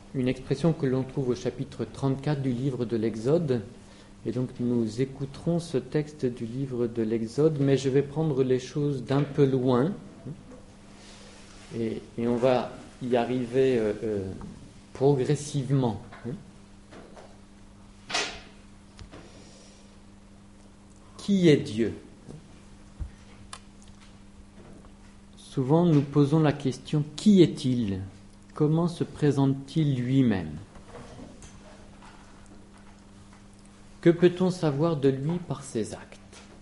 une expression que l'on trouve au chapitre 34 du livre de l'Exode. Et donc nous écouterons ce texte du livre de l'Exode, mais je vais prendre les choses d'un peu loin. Et on va y arriver progressivement. Qui est Dieu ? Souvent nous posons la question, qui est-il ? Comment se présente-t-il lui-même ? Que peut-on savoir de lui par ses actes ?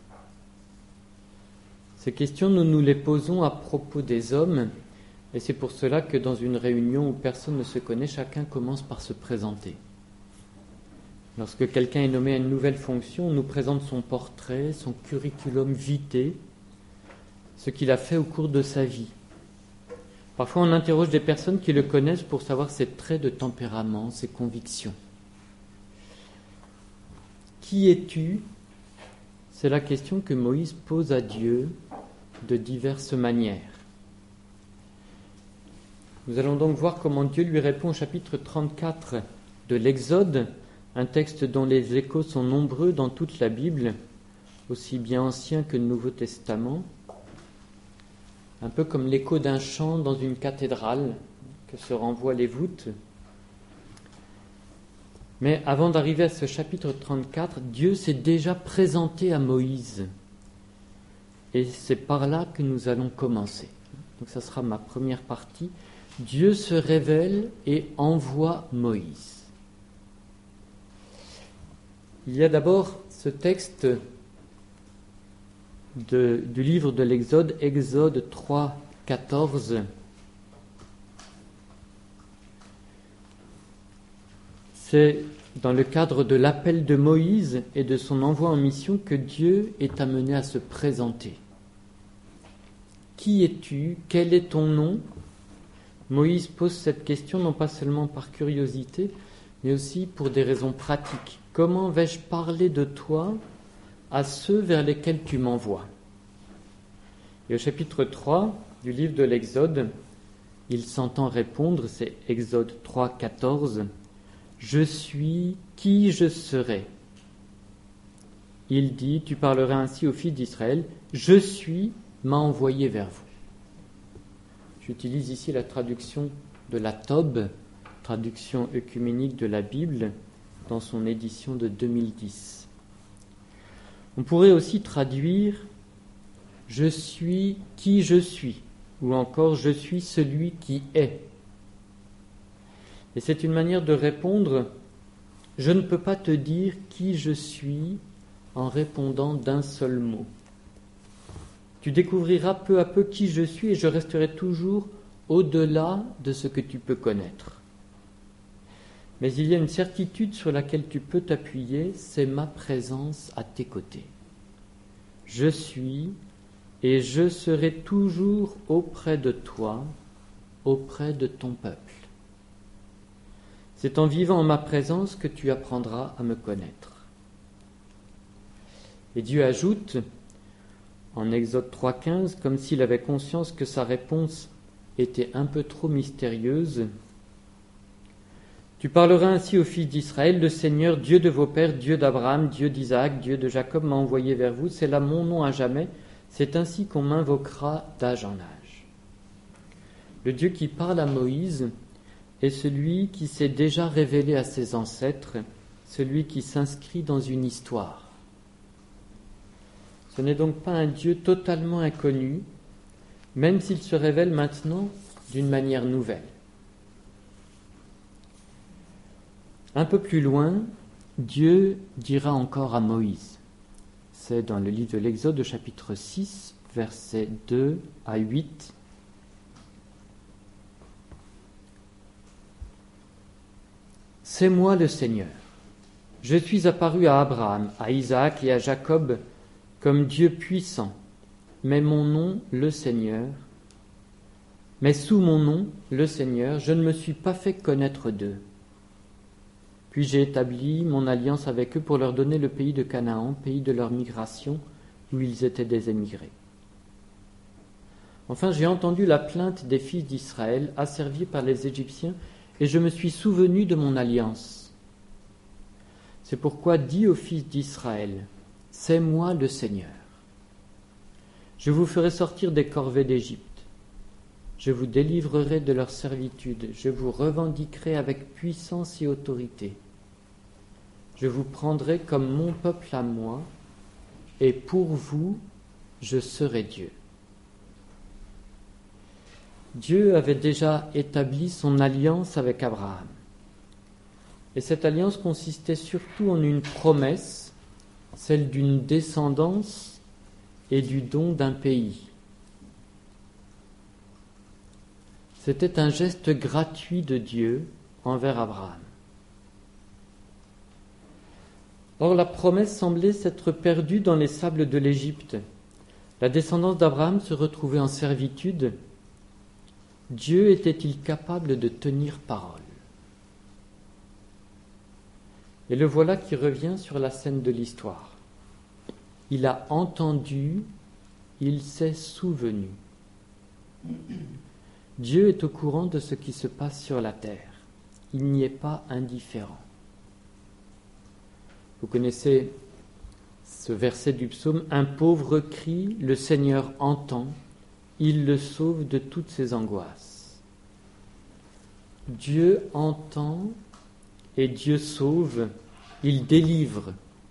Ces questions, nous nous les posons à propos des hommes, et c'est pour cela que dans une réunion où personne ne se connaît, chacun commence par se présenter. Lorsque quelqu'un est nommé à une nouvelle fonction, on nous présente son portrait, son curriculum vitae, ce qu'il a fait au cours de sa vie. Parfois, on interroge des personnes qui le connaissent pour savoir ses traits de tempérament, ses convictions. Qui es-tu ? C'est la question que Moïse pose à Dieu de diverses manières. Nous allons donc voir comment Dieu lui répond au chapitre 34 de l'Exode, un texte dont les échos sont nombreux dans toute la Bible, aussi bien Ancien que Nouveau Testament, un peu comme l'écho d'un chant dans une cathédrale que se renvoient les voûtes. Mais avant d'arriver à ce chapitre 34, Dieu s'est déjà présenté à Moïse. Et c'est par là que nous allons commencer. Donc ça sera ma première partie. Dieu se révèle et envoie Moïse. Il y a d'abord ce texte du livre de l'Exode, Exode 3, 14. C'est dans le cadre de l'appel de Moïse et de son envoi en mission que Dieu est amené à se présenter. Qui es-tu ? Quel est ton nom ? Moïse pose cette question non pas seulement par curiosité, mais aussi pour des raisons pratiques. Comment vais-je parler de toi à ceux vers lesquels tu m'envoies ? Et au chapitre 3 du livre de l'Exode, il s'entend répondre, c'est Exode 3, 14. Je suis qui je serai. Il dit, tu parleras ainsi aux fils d'Israël, je suis m'a envoyé vers vous. J'utilise ici la traduction de la Tob, traduction œcuménique de la Bible, dans son édition de 2010. On pourrait aussi traduire « Je suis qui je suis » ou encore « Je suis celui qui est ». Et c'est une manière de répondre « Je ne peux pas te dire qui je suis en répondant d'un seul mot. Tu découvriras peu à peu qui je suis et je resterai toujours au-delà de ce que tu peux connaître. Mais il y a une certitude sur laquelle tu peux t'appuyer, c'est ma présence à tes côtés. Je suis et je serai toujours auprès de toi, auprès de ton peuple. C'est en vivant en ma présence que tu apprendras à me connaître. » Et Dieu ajoute, en Exode 3,15, comme s'il avait conscience que sa réponse était un peu trop mystérieuse, « Tu parleras ainsi aux fils d'Israël, le Seigneur, Dieu de vos pères, Dieu d'Abraham, Dieu d'Isaac, Dieu de Jacob m'a envoyé vers vous, c'est là mon nom à jamais, c'est ainsi qu'on m'invoquera d'âge en âge. » Le Dieu qui parle à Moïse est celui qui s'est déjà révélé à ses ancêtres, celui qui s'inscrit dans une histoire. Ce n'est donc pas un Dieu totalement inconnu, même s'il se révèle maintenant d'une manière nouvelle. Un peu plus loin, Dieu dira encore à Moïse. C'est dans le livre de l'Exode, chapitre 6, versets 2 à 8. « C'est moi le Seigneur. Je suis apparu à Abraham, à Isaac et à Jacob comme Dieu puissant, mais mon nom, le Seigneur, mais sous mon nom, le Seigneur, je ne me suis pas fait connaître d'eux. Puis j'ai établi mon alliance avec eux pour leur donner le pays de Canaan, pays de leur migration, où ils étaient des émigrés. Enfin, j'ai entendu la plainte des fils d'Israël, asservis par les Égyptiens, et je me suis souvenu de mon alliance. C'est pourquoi dis aux fils d'Israël, c'est moi le Seigneur. Je vous ferai sortir des corvées d'Égypte. Je vous délivrerai de leur servitude. Je vous revendiquerai avec puissance et autorité. Je vous prendrai comme mon peuple à moi, et pour vous, je serai Dieu. Dieu avait déjà établi son alliance avec Abraham. Et cette alliance consistait surtout en une promesse, celle d'une descendance et du don d'un pays. C'était un geste gratuit de Dieu envers Abraham. Or, la promesse semblait s'être perdue dans les sables de l'Égypte. La descendance d'Abraham se retrouvait en servitude. Dieu était-il capable de tenir parole? Et le voilà qui revient sur la scène de l'histoire. Il a entendu, il s'est souvenu. Dieu est au courant de ce qui se passe sur la terre. Il n'y est pas indifférent. Vous connaissez ce verset du psaume, « Un pauvre crie, le Seigneur entend, il le sauve de toutes ses angoisses. » Dieu entend et Dieu sauve, il délivre.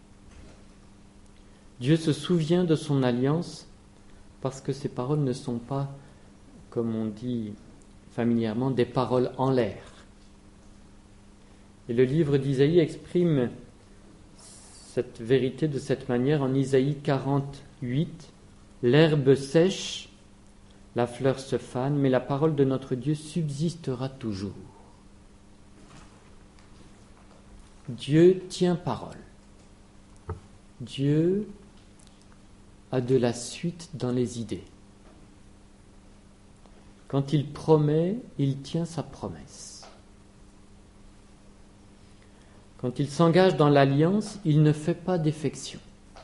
Dieu se souvient de son alliance parce que ses paroles ne sont pas, comme on dit familièrement, des paroles en l'air. Et le livre d'Isaïe exprime cette vérité de cette manière en Isaïe 48. « L'herbe sèche, la fleur se fane, mais la parole de notre Dieu subsistera toujours. » Dieu tient parole. Dieu a de la suite dans les idées. Quand il promet, il tient sa promesse. Quand il s'engage dans l'alliance, il ne fait pas défection.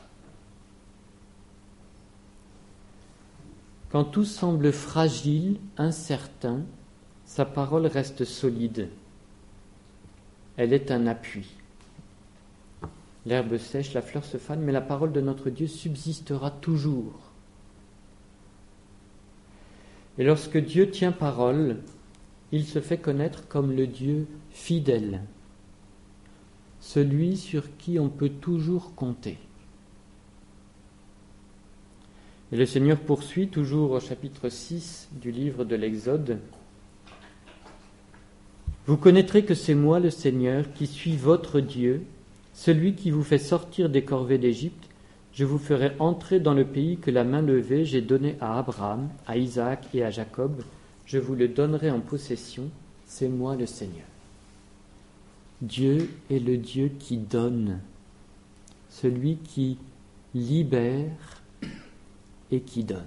Quand tout semble fragile, incertain, sa parole reste solide. Elle est un appui. L'herbe sèche, la fleur se fane, mais la parole de notre Dieu subsistera toujours. Et lorsque Dieu tient parole, il se fait connaître comme le Dieu fidèle, celui sur qui on peut toujours compter. Et le Seigneur poursuit toujours au chapitre 6 du livre de l'Exode. « Vous connaîtrez que c'est moi le Seigneur qui suis votre Dieu, celui qui vous fait sortir des corvées d'Égypte. Je vous ferai entrer dans le pays que la main levée j'ai donné à Abraham, à Isaac et à Jacob. Je vous le donnerai en possession. C'est moi le Seigneur. » Dieu est le Dieu qui donne, celui qui libère et qui donne.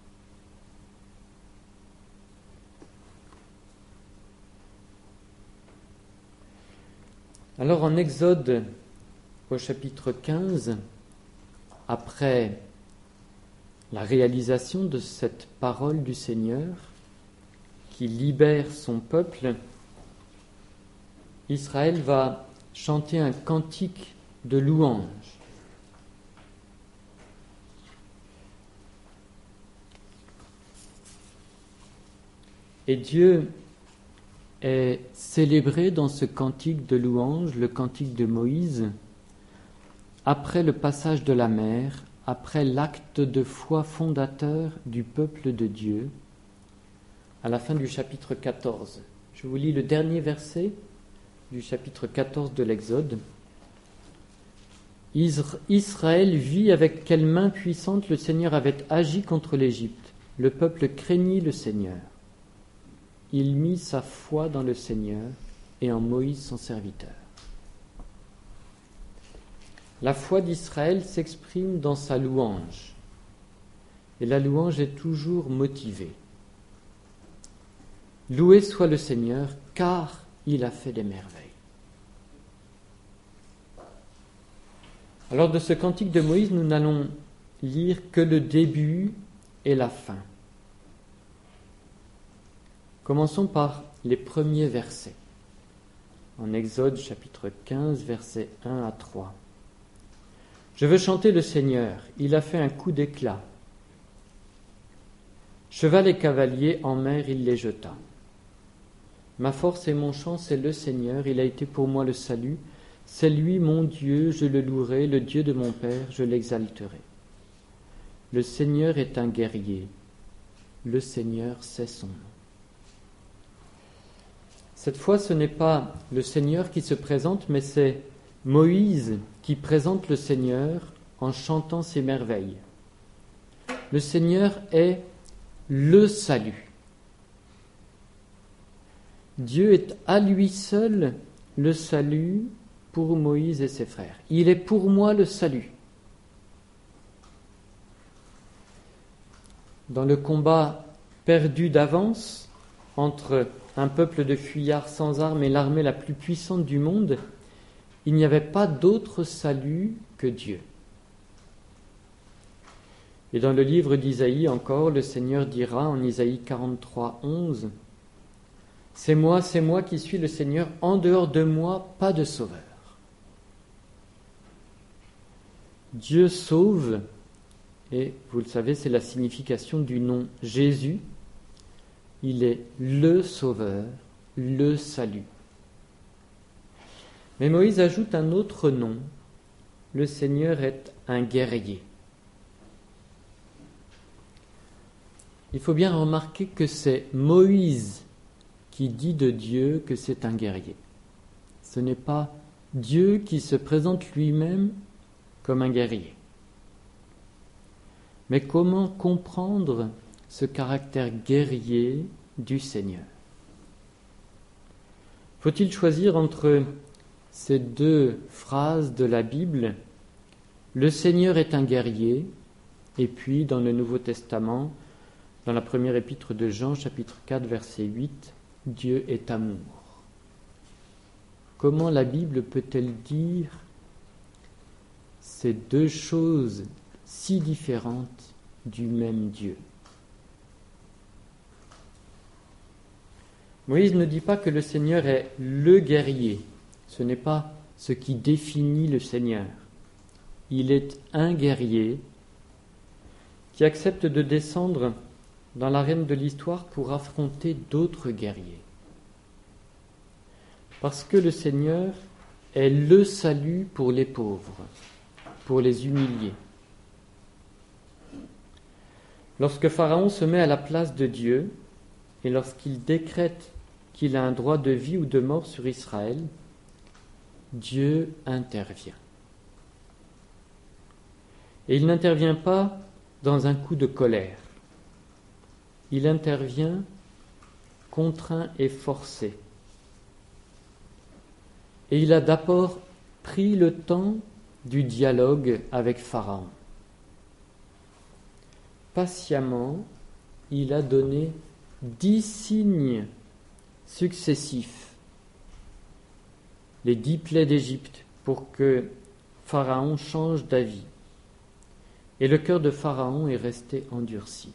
Alors en Exode, au chapitre 15, après la réalisation de cette parole du Seigneur qui libère son peuple, Israël va chanter un cantique de louange. Et Dieu est célébré dans ce cantique de louange, le cantique de Moïse, après le passage de la mer, après l'acte de foi fondateur du peuple de Dieu, à la fin du chapitre 14. Je vous lis le dernier verset du chapitre 14 de l'Exode. Israël vit avec quelle main puissante le Seigneur avait agi contre l'Égypte. Le peuple craignit le Seigneur. Il mit sa foi dans le Seigneur et en Moïse son serviteur. La foi d'Israël s'exprime dans sa louange. Et la louange est toujours motivée. Loué soit le Seigneur, car il a fait des merveilles. Alors de ce cantique de Moïse, nous n'allons lire que le début et la fin. Commençons par les premiers versets. en Exode chapitre 15, versets 1 à 3. Je veux chanter le Seigneur, il a fait un coup d'éclat. Cheval et cavalier en mer il les jeta. Ma force et mon chant, c'est le Seigneur, il a été pour moi le salut. C'est lui mon Dieu, je le louerai, le Dieu de mon Père, je l'exalterai. Le Seigneur est un guerrier, le Seigneur c'est son nom. Cette fois, ce n'est pas le Seigneur qui se présente, mais c'est Moïse qui présente le Seigneur en chantant ses merveilles. Le Seigneur est le salut. Dieu est à lui seul le salut pour Moïse et ses frères. Il est pour moi le salut. Dans le combat perdu d'avance entre un peuple de fuyards sans armes et l'armée la plus puissante du monde, il n'y avait pas d'autre salut que Dieu. Et dans le livre d'Isaïe encore, le Seigneur dira en Isaïe 43, 11, « c'est moi qui suis le Seigneur, en dehors de moi, pas de sauveur. » Dieu sauve, et vous le savez, c'est la signification du nom Jésus. Il est le sauveur, le salut. Mais Moïse ajoute un autre nom. Le Seigneur est un guerrier. Il faut bien remarquer que c'est Moïse qui dit de Dieu que c'est un guerrier. Ce n'est pas Dieu qui se présente lui-même comme un guerrier. Mais comment comprendre ce caractère guerrier du Seigneur? Faut-il choisir entre ces deux phrases de la Bible, le Seigneur est un guerrier, et puis dans le Nouveau Testament, dans la première épître de Jean, chapitre 4, verset 8, Dieu est amour. Comment la Bible peut-elle dire ces deux choses si différentes du même Dieu? Moïse ne dit pas que le Seigneur est le guerrier. Ce n'est pas ce qui définit le Seigneur. Il est un guerrier qui accepte de descendre dans l'arène de l'histoire pour affronter d'autres guerriers. Parce que le Seigneur est le salut pour les pauvres, pour les humiliés. Lorsque Pharaon se met à la place de Dieu et lorsqu'il décrète qu'il a un droit de vie ou de mort sur Israël, Dieu intervient. Et il n'intervient pas dans un coup de colère. Il intervient contraint et forcé. Et il a d'abord pris le temps du dialogue avec Pharaon. Patiemment, il a donné 10 signes successifs, les 10 plaies d'Égypte, pour que Pharaon change d'avis. Et le cœur de Pharaon est resté endurci.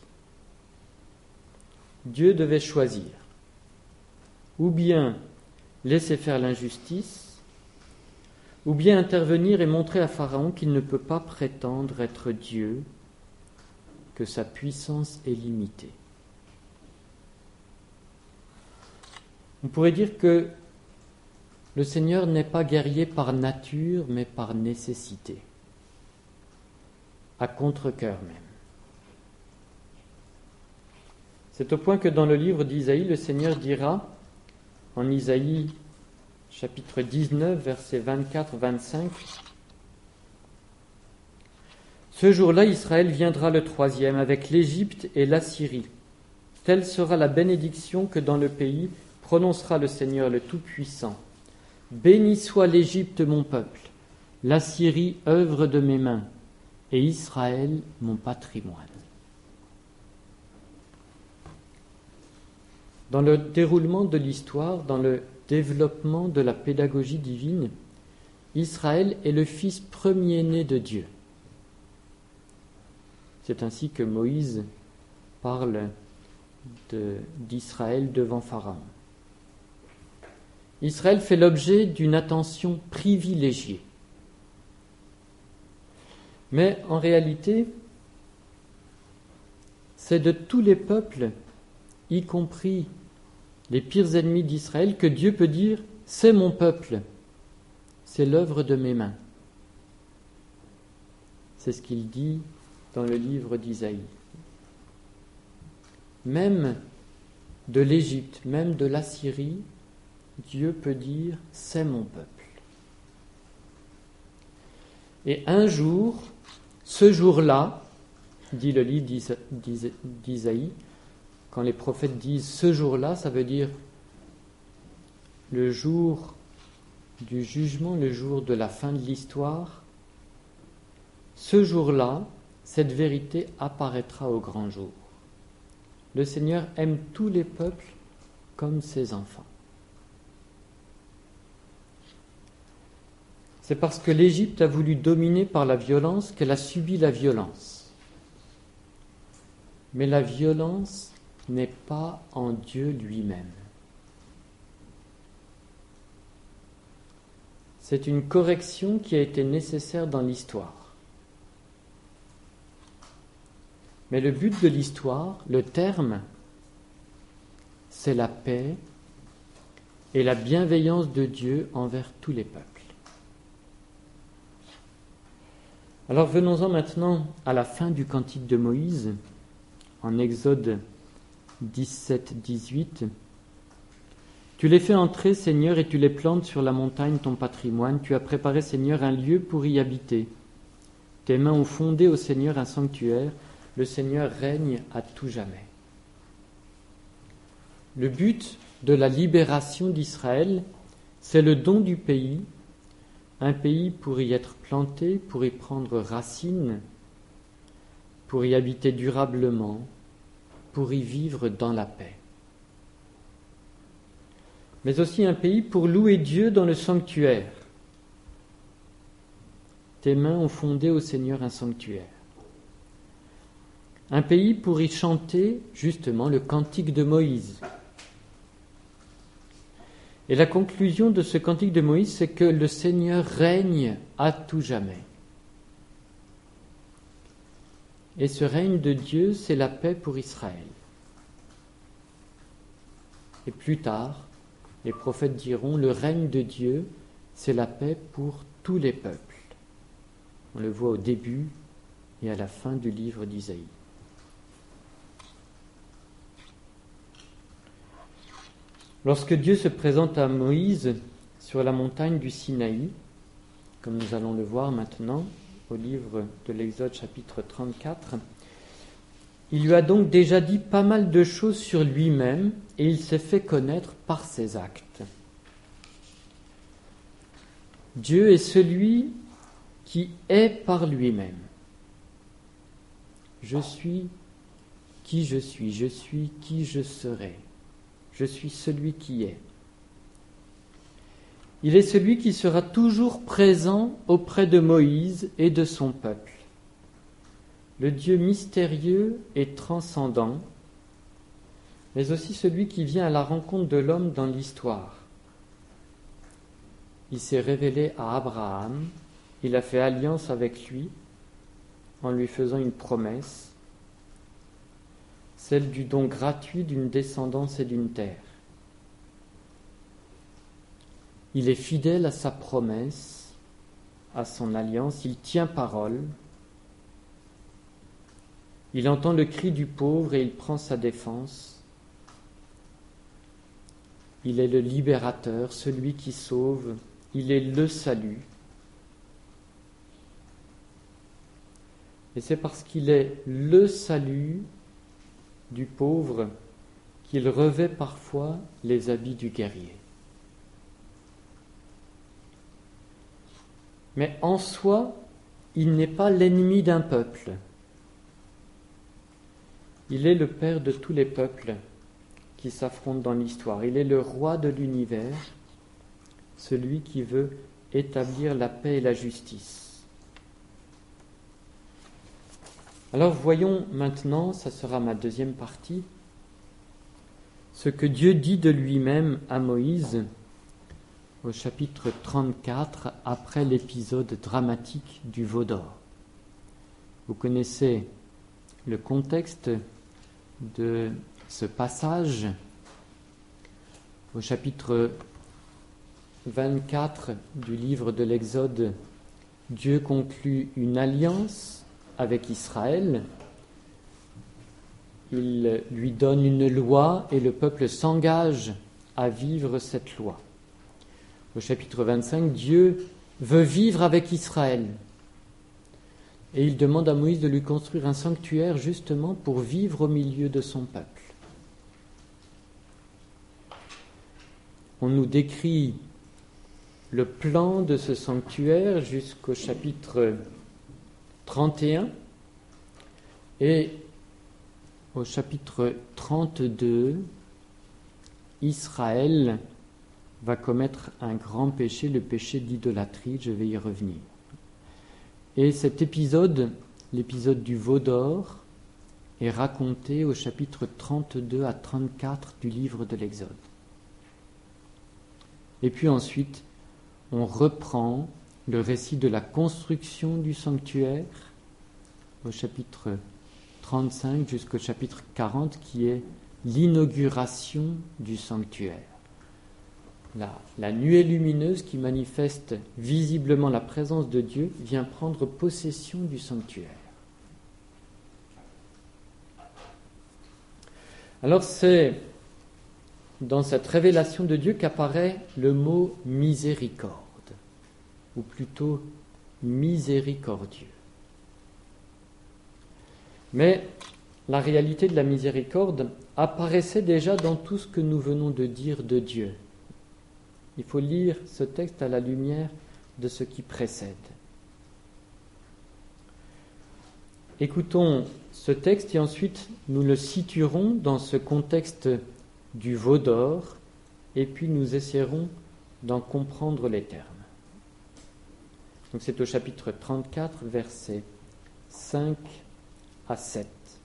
Dieu devait choisir, ou bien laisser faire l'injustice, ou bien intervenir et montrer à Pharaon qu'il ne peut pas prétendre être Dieu, que sa puissance est limitée. On pourrait dire que le Seigneur n'est pas guerrier par nature, mais par nécessité, à contre-cœur même. C'est au point que dans le livre d'Isaïe, le Seigneur dira, en Isaïe chapitre 19, versets 24-25, « Ce jour-là, Israël viendra le 3e avec l'Égypte et l'Assyrie. Telle sera la bénédiction que dans le pays prononcera le Seigneur le Tout-Puissant. Béni soit l'Égypte, mon peuple, l'Assyrie, œuvre de mes mains, et Israël, mon patrimoine. » Dans le déroulement de l'histoire, dans le développement de la pédagogie divine, Israël est le fils premier-né de Dieu. C'est ainsi que Moïse parle d'Israël devant Pharaon. Israël fait l'objet d'une attention privilégiée. Mais en réalité, c'est de tous les peuples, y compris les pires ennemis d'Israël, que Dieu peut dire « c'est mon peuple, c'est l'œuvre de mes mains ». C'est ce qu'il dit dans le livre d'Isaïe. Même de l'Égypte, même de l'Assyrie, Dieu peut dire « c'est mon peuple ». Et un jour, ce jour-là, dit le livre d'Isaïe, quand les prophètes disent ce jour-là, ça veut dire le jour du jugement, le jour de la fin de l'histoire. Ce jour-là, cette vérité apparaîtra au grand jour. Le Seigneur aime tous les peuples comme ses enfants. C'est parce que l'Égypte a voulu dominer par la violence qu'elle a subi la violence. Mais la violence n'est pas en Dieu lui-même. C'est une correction qui a été nécessaire dans l'histoire. Mais le but de l'histoire, le terme, c'est la paix et la bienveillance de Dieu envers tous les peuples. Alors venons-en maintenant à la fin du cantique de Moïse, en Exode 17-18. Tu les fais entrer, Seigneur, et tu les plantes sur la montagne, ton patrimoine. Tu as préparé, Seigneur, un lieu pour y habiter. Tes mains ont fondé, au Seigneur, un sanctuaire. Le Seigneur règne à tout jamais. Le but de la libération d'Israël, c'est le don du pays, un pays pour y être planté, pour y prendre racine, pour y habiter durablement, pour y vivre dans la paix. Mais aussi un pays pour louer Dieu dans le sanctuaire. Tes mains ont fondé au Seigneur un sanctuaire. Un pays pour y chanter justement le cantique de Moïse. Et la conclusion de ce cantique de Moïse, c'est que le Seigneur règne à tout jamais. Et ce règne de Dieu, c'est la paix pour Israël. Et plus tard, les prophètes diront, le règne de Dieu, c'est la paix pour tous les peuples. On le voit au début et à la fin du livre d'Isaïe. Lorsque Dieu se présente à Moïse sur la montagne du Sinaï, comme nous allons le voir maintenant au livre de l'Exode chapitre 34, il lui a donc déjà dit pas mal de choses sur lui-même et il s'est fait connaître par ses actes. Dieu est celui qui est par lui-même. Je suis qui je suis qui je serai. Je suis celui qui est. Il est celui qui sera toujours présent auprès de Moïse et de son peuple. Le Dieu mystérieux et transcendant, mais aussi celui qui vient à la rencontre de l'homme dans l'histoire. Il s'est révélé à Abraham, il a fait alliance avec lui en lui faisant une promesse, celle du don gratuit d'une descendance et d'une terre. Il est fidèle à sa promesse, à son alliance, il tient parole, il entend le cri du pauvre et il prend sa défense. Il est le libérateur, celui qui sauve, il est le salut. Et c'est parce qu'il est le salut du pauvre qu'il revêt parfois les habits du guerrier. Mais en soi, il n'est pas l'ennemi d'un peuple. Il est le père de tous les peuples qui s'affrontent dans l'histoire. Il est le roi de l'univers, celui qui veut établir la paix et la justice. Alors voyons maintenant, ça sera ma deuxième partie, ce que Dieu dit de lui-même à Moïse au chapitre 34, après l'épisode dramatique du veau d'or. Vous connaissez le contexte de ce passage. Au chapitre 24 du livre de l'Exode, Dieu conclut une alliance avec Israël. Il lui donne une loi et le peuple s'engage à vivre cette loi. Au chapitre 25, Dieu veut vivre avec Israël. Et il demande à Moïse de lui construire un sanctuaire justement pour vivre au milieu de son peuple. On nous décrit le plan de ce sanctuaire jusqu'au chapitre 31 et au chapitre 32, Israël va commettre un grand péché, le péché d'idolâtrie, je vais y revenir. Et cet épisode, l'épisode du veau d'or, est raconté au chapitre 32 à 34 du livre de l'Exode. Et puis ensuite, on reprend le récit de la construction du sanctuaire au chapitre 35 jusqu'au chapitre 40, qui est l'inauguration du sanctuaire. La nuée lumineuse qui manifeste visiblement la présence de Dieu vient prendre possession du sanctuaire. Alors c'est dans cette révélation de Dieu qu'apparaît le mot miséricorde, ou plutôt miséricordieux. Mais la réalité de la miséricorde apparaissait déjà dans tout ce que nous venons de dire de Dieu. Il faut lire ce texte à la lumière de ce qui précède. Écoutons ce texte et ensuite nous le situerons dans ce contexte du veau d'or et puis nous essaierons d'en comprendre les termes. Donc c'est au chapitre 34, versets 5 à 7.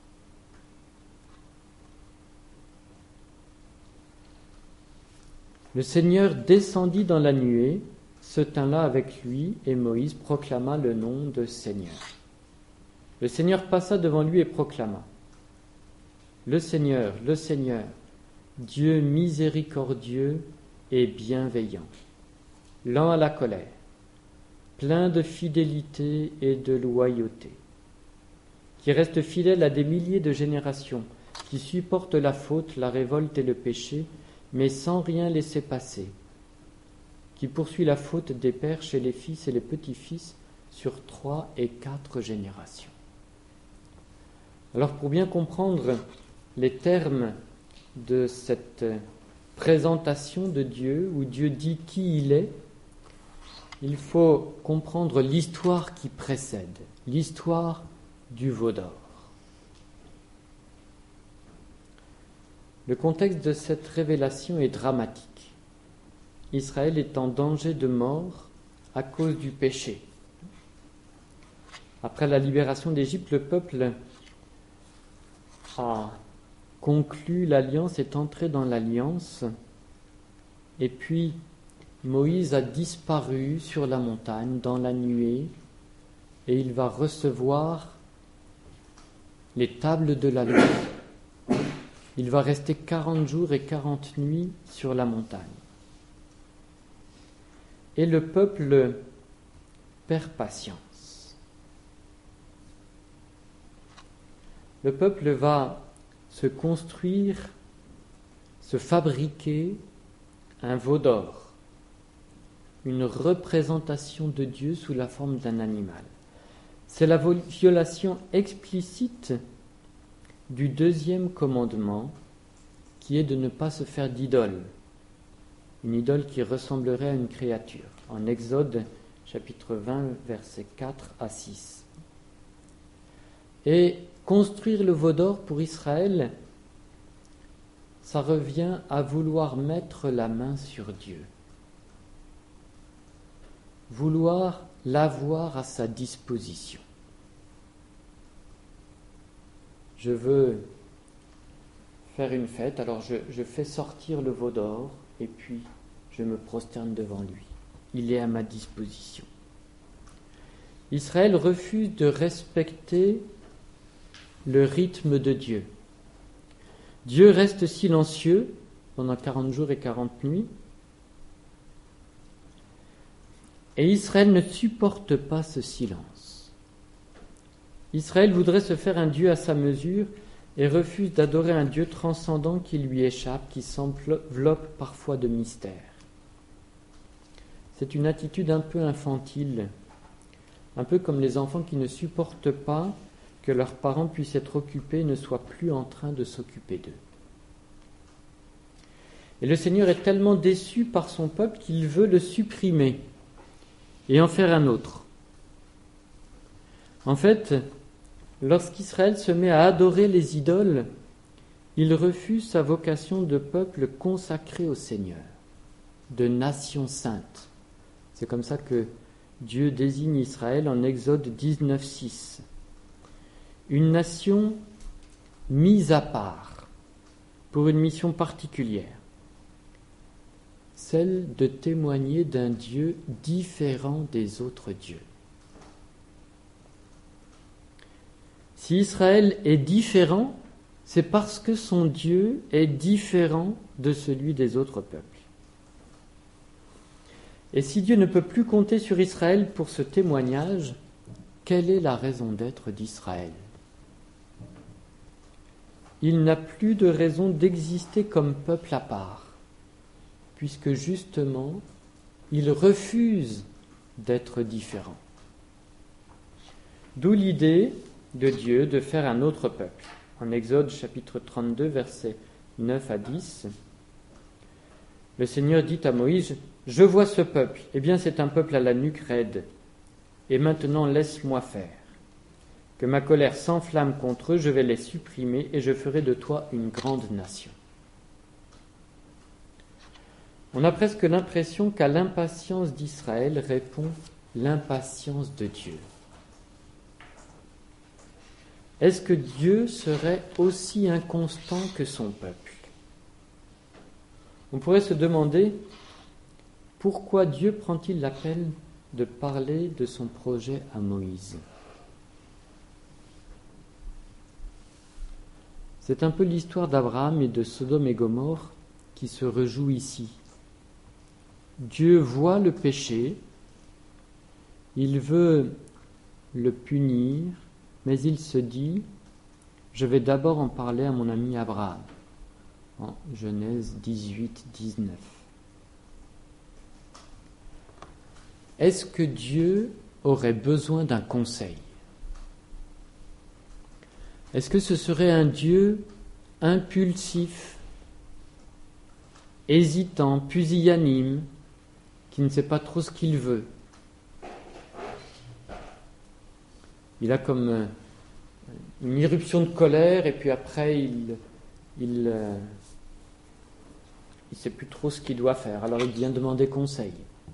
Le Seigneur descendit dans la nuée, se tint là avec lui, et Moïse proclama le nom de Seigneur. Le Seigneur passa devant lui et proclama : le Seigneur, Dieu miséricordieux et bienveillant, lent à la colère, plein de fidélité et de loyauté, qui reste fidèle à des milliers de générations, qui supporte la faute, la révolte et le péché, mais sans rien laisser passer, qui poursuit la faute des pères chez les fils et les petits-fils sur 3 et 4 générations. Alors pour bien comprendre les termes de cette présentation de Dieu, où Dieu dit qui il est, il faut comprendre l'histoire qui précède, l'histoire du veau d'or. Le contexte de cette révélation est dramatique. Israël est en danger de mort à cause du péché. Après la libération d'Égypte, le peuple a conclu l'alliance, est entré dans l'alliance, et puis Moïse a disparu sur la montagne, dans la nuée, et il va recevoir les tables de la loi. Il va rester 40 jours et 40 nuits sur la montagne. Et le peuple perd patience. Le peuple va se construire, se fabriquer un veau d'or, une représentation de Dieu sous la forme d'un animal. C'est la violation explicite du deuxième commandement, qui est de ne pas se faire d'idole, une idole qui ressemblerait à une créature, en Exode chapitre 20, versets 4 à 6. Et construire le veau d'or pour Israël, ça revient à vouloir mettre la main sur Dieu, vouloir l'avoir à sa disposition. Je veux faire une fête, alors je fais sortir le veau d'or et puis je me prosterne devant lui. Il est à ma disposition. Israël refuse de respecter le rythme de Dieu. Dieu reste silencieux pendant 40 jours et 40 nuits. Et Israël ne supporte pas ce silence. Israël voudrait se faire un Dieu à sa mesure et refuse d'adorer un Dieu transcendant qui lui échappe, qui s'enveloppe parfois de mystère. C'est une attitude un peu infantile, un peu comme les enfants qui ne supportent pas que leurs parents puissent être occupés et ne soient plus en train de s'occuper d'eux. Et le Seigneur est tellement déçu par son peuple qu'il veut le supprimer et en faire un autre. En fait, lorsqu'Israël se met à adorer les idoles, il refuse sa vocation de peuple consacré au Seigneur, de nation sainte. C'est comme ça que Dieu désigne Israël en Exode 19:6. Une nation mise à part pour une mission particulière, celle de témoigner d'un Dieu différent des autres dieux. Si Israël est différent, c'est parce que son Dieu est différent de celui des autres peuples. Et si Dieu ne peut plus compter sur Israël pour ce témoignage, quelle est la raison d'être d'Israël ? Il n'a plus de raison d'exister comme peuple à part, puisque justement, il refuse d'être différent. D'où l'idée de Dieu de faire un autre peuple. En Exode chapitre 32, versets 9 à 10, le Seigneur dit à Moïse, « Je vois ce peuple, eh bien c'est un peuple à la nuque raide, et maintenant laisse-moi faire. Que ma colère s'enflamme contre eux, je vais les supprimer, et je ferai de toi une grande nation. » On a presque l'impression qu'à l'impatience d'Israël répond l'impatience de Dieu. Est-ce que Dieu serait aussi inconstant que son peuple ? On pourrait se demander pourquoi Dieu prend-il la peine de parler de son projet à Moïse ? C'est un peu l'histoire d'Abraham et de Sodome et Gomorrhe qui se rejoue ici. Dieu voit le péché, il veut le punir, mais il se dit, je vais d'abord en parler à mon ami Abraham, en Genèse 18, 19. Est-ce que Dieu aurait besoin d'un conseil ? Est-ce que ce serait un Dieu impulsif, hésitant, pusillanime, qui ne sait pas trop ce qu'il veut ? Il a comme une irruption de colère et puis après il sait plus trop ce qu'il doit faire. Alors il vient demander conseil.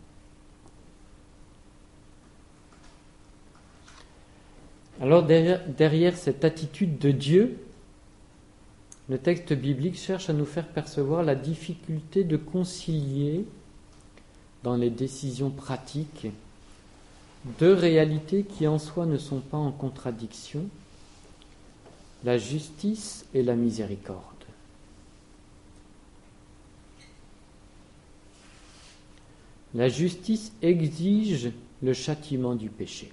Alors derrière cette attitude de Dieu, le texte biblique cherche à nous faire percevoir la difficulté de concilier dans les décisions pratiques deux réalités qui en soi ne sont pas en contradiction, la justice et la miséricorde. La justice exige le châtiment du péché.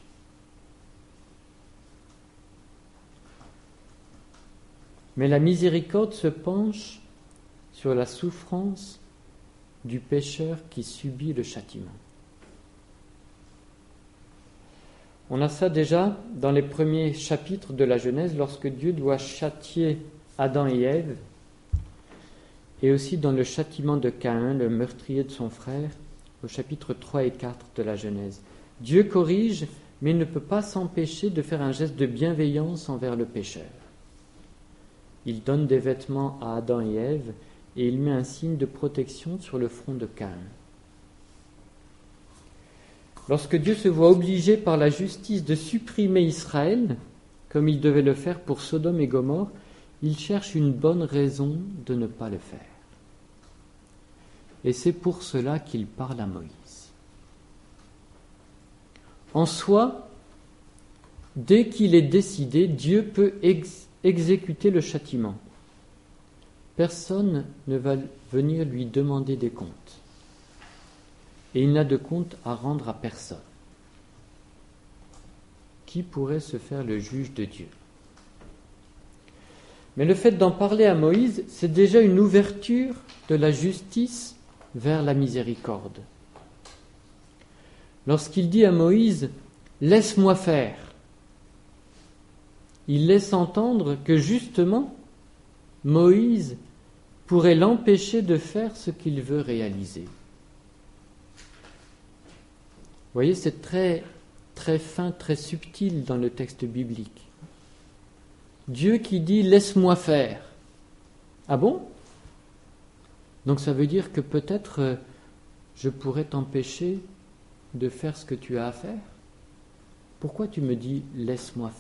Mais la miséricorde se penche sur la souffrance du pécheur qui subit le châtiment. On a ça déjà dans les premiers chapitres de la Genèse, lorsque Dieu doit châtier Adam et Ève, et aussi dans le châtiment de Caïn, le meurtrier de son frère, au chapitre 3 et 4 de la Genèse. Dieu corrige, mais il ne peut pas s'empêcher de faire un geste de bienveillance envers le pécheur. Il donne des vêtements à Adam et Ève, et il met un signe de protection sur le front de Caïn. Lorsque Dieu se voit obligé par la justice de supprimer Israël, comme il devait le faire pour Sodome et Gomorrhe, il cherche une bonne raison de ne pas le faire. et c'est pour cela qu'il parle à Moïse. En soi, dès qu'il est décidé, Dieu peut exécuter le châtiment. Personne ne va venir lui demander des comptes. Et il n'a de compte à rendre à personne. Qui pourrait se faire le juge de Dieu ? Mais le fait d'en parler à Moïse, c'est déjà une ouverture de la justice vers la miséricorde. Lorsqu'il dit à Moïse « Laisse-moi faire », il laisse entendre que justement, Moïse pourrait l'empêcher de faire ce qu'il veut réaliser. Vous voyez, c'est très, très fin, très subtil dans le texte biblique. Dieu qui dit « Laisse-moi faire ». Ah bon ? Donc ça veut dire que peut-être je pourrais t'empêcher de faire ce que tu as à faire ? Pourquoi tu me dis « Laisse-moi faire » ?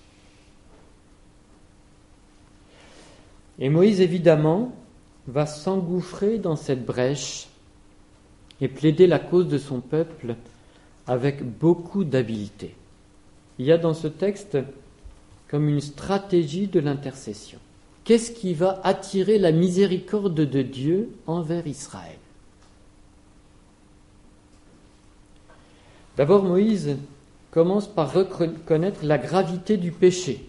Et Moïse, évidemment, va s'engouffrer dans cette brèche et plaider la cause de son peuple avec beaucoup d'habileté. Il y a dans ce texte comme une stratégie de l'intercession. Qu'est-ce qui va attirer la miséricorde de Dieu envers Israël ? D'abord, Moïse commence par reconnaître la gravité du péché.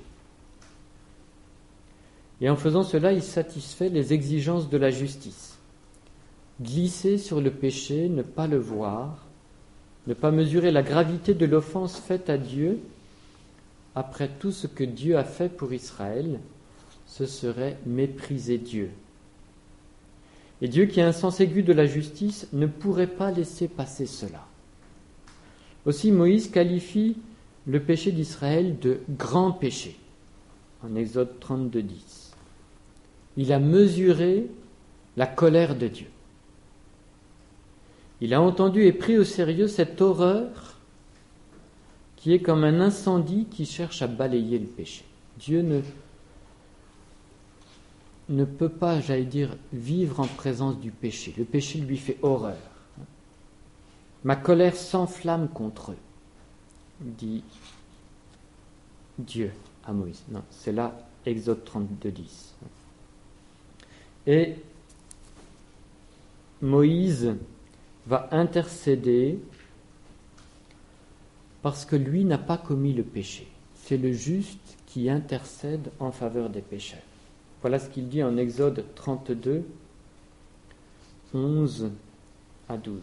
Et en faisant cela, il satisfait les exigences de la justice. Glisser sur le péché, ne pas le voir, ne pas mesurer la gravité de l'offense faite à Dieu, après tout ce que Dieu a fait pour Israël, ce serait mépriser Dieu. Et Dieu, qui a un sens aigu de la justice, ne pourrait pas laisser passer cela. Aussi, Moïse qualifie le péché d'Israël de grand péché, en Exode 32, 10. Il a mesuré la colère de Dieu. Il a entendu et pris au sérieux cette horreur qui est comme un incendie qui cherche à balayer le péché. Dieu ne peut pas, vivre en présence du péché. Le péché lui fait horreur. Ma colère s'enflamme contre eux, dit Dieu à Moïse. Non, c'est là Exode 32, 10. Et Moïse va intercéder parce que lui n'a pas commis le péché. C'est le juste qui intercède en faveur des pécheurs. Voilà ce qu'il dit en Exode 32, 11 à 12.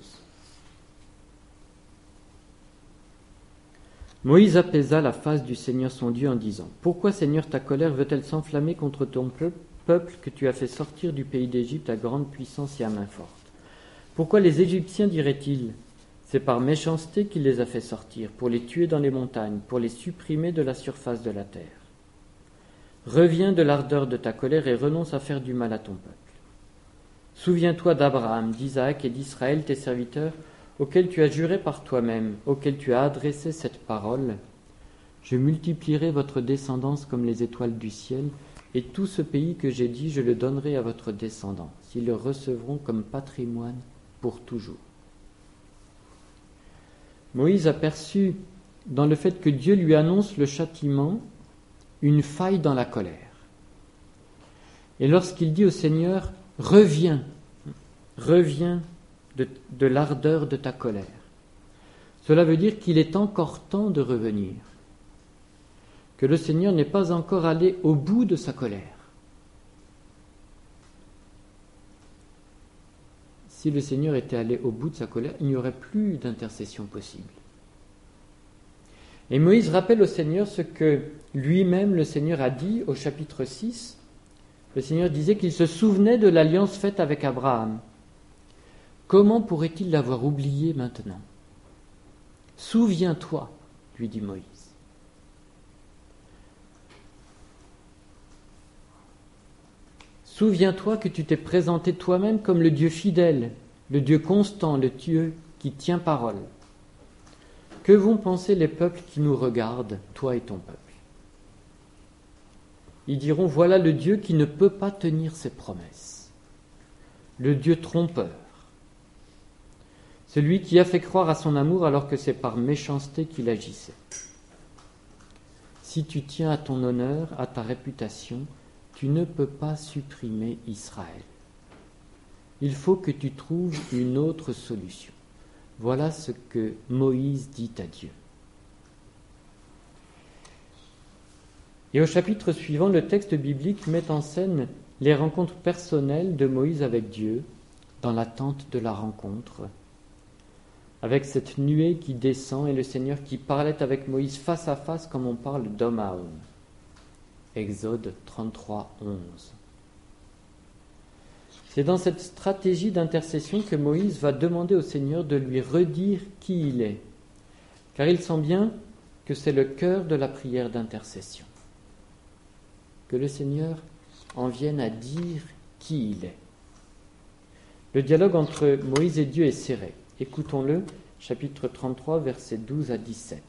Moïse apaisa la face du Seigneur son Dieu en disant : Pourquoi, Seigneur, ta colère veut-elle s'enflammer contre ton peuple que tu as fait sortir du pays d'Égypte à grande puissance et à main forte ? Pourquoi les Égyptiens diraient-ils : c'est par méchanceté qu'il les a fait sortir, pour les tuer dans les montagnes, pour les supprimer de la surface de la terre ? Reviens de l'ardeur de ta colère et renonce à faire du mal à ton peuple. Souviens-toi d'Abraham, d'Isaac et d'Israël, tes serviteurs, auxquels tu as juré par toi-même, auxquels tu as adressé cette parole. Je multiplierai votre descendance comme les étoiles du ciel, et tout ce pays que j'ai dit, je le donnerai à votre descendance. Ils le recevront comme patrimoine pour toujours. Moïse a perçu dans le fait que Dieu lui annonce le châtiment une faille dans la colère. Et lorsqu'il dit au Seigneur « Reviens de l'ardeur de ta colère », cela veut dire qu'il est encore temps de revenir, que le Seigneur n'est pas encore allé au bout de sa colère. Si le Seigneur était allé au bout de sa colère, il n'y aurait plus d'intercession possible. Et Moïse rappelle au Seigneur ce que lui-même le Seigneur a dit au chapitre 6. Le Seigneur disait qu'il se souvenait de l'alliance faite avec Abraham. Comment pourrait-il l'avoir oublié maintenant ? Souviens-toi, lui dit Moïse. Souviens-toi que tu t'es présenté toi-même comme le Dieu fidèle, le Dieu constant, le Dieu qui tient parole. Que vont penser les peuples qui nous regardent, toi et ton peuple ? Ils diront, voilà le Dieu qui ne peut pas tenir ses promesses, le Dieu trompeur. celui qui a fait croire à son amour alors que c'est par méchanceté qu'il agissait. Si tu tiens à ton honneur, à ta réputation, tu ne peux pas supprimer Israël. Il faut que tu trouves une autre solution. Voilà ce que Moïse dit à Dieu. Et au chapitre suivant, le texte biblique met en scène les rencontres personnelles de Moïse avec Dieu dans l'attente de la rencontre, avec cette nuée qui descend et le Seigneur qui parlait avec Moïse face à face comme on parle d'homme à homme. Exode 33, 11. C'est dans cette stratégie d'intercession que Moïse va demander au Seigneur de lui redire qui il est, car il sent bien que c'est le cœur de la prière d'intercession. Que le Seigneur en vienne à dire qui il est. Le dialogue entre Moïse et Dieu est serré. Écoutons-le, chapitre 33, versets 12 à 17.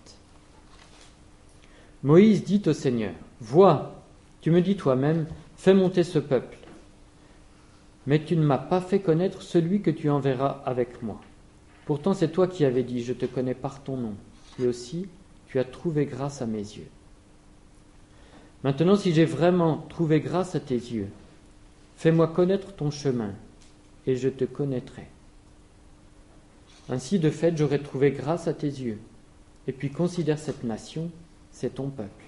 Moïse dit au Seigneur, « Vois, tu me dis toi-même, fais monter ce peuple. Mais tu ne m'as pas fait connaître celui que tu enverras avec moi. Pourtant c'est toi qui avais dit, je te connais par ton nom, et aussi tu as trouvé grâce à mes yeux. Maintenant si j'ai vraiment trouvé grâce à tes yeux, fais-moi connaître ton chemin, et je te connaîtrai. Ainsi de fait j'aurai trouvé grâce à tes yeux, et puis considère cette nation, c'est ton peuple.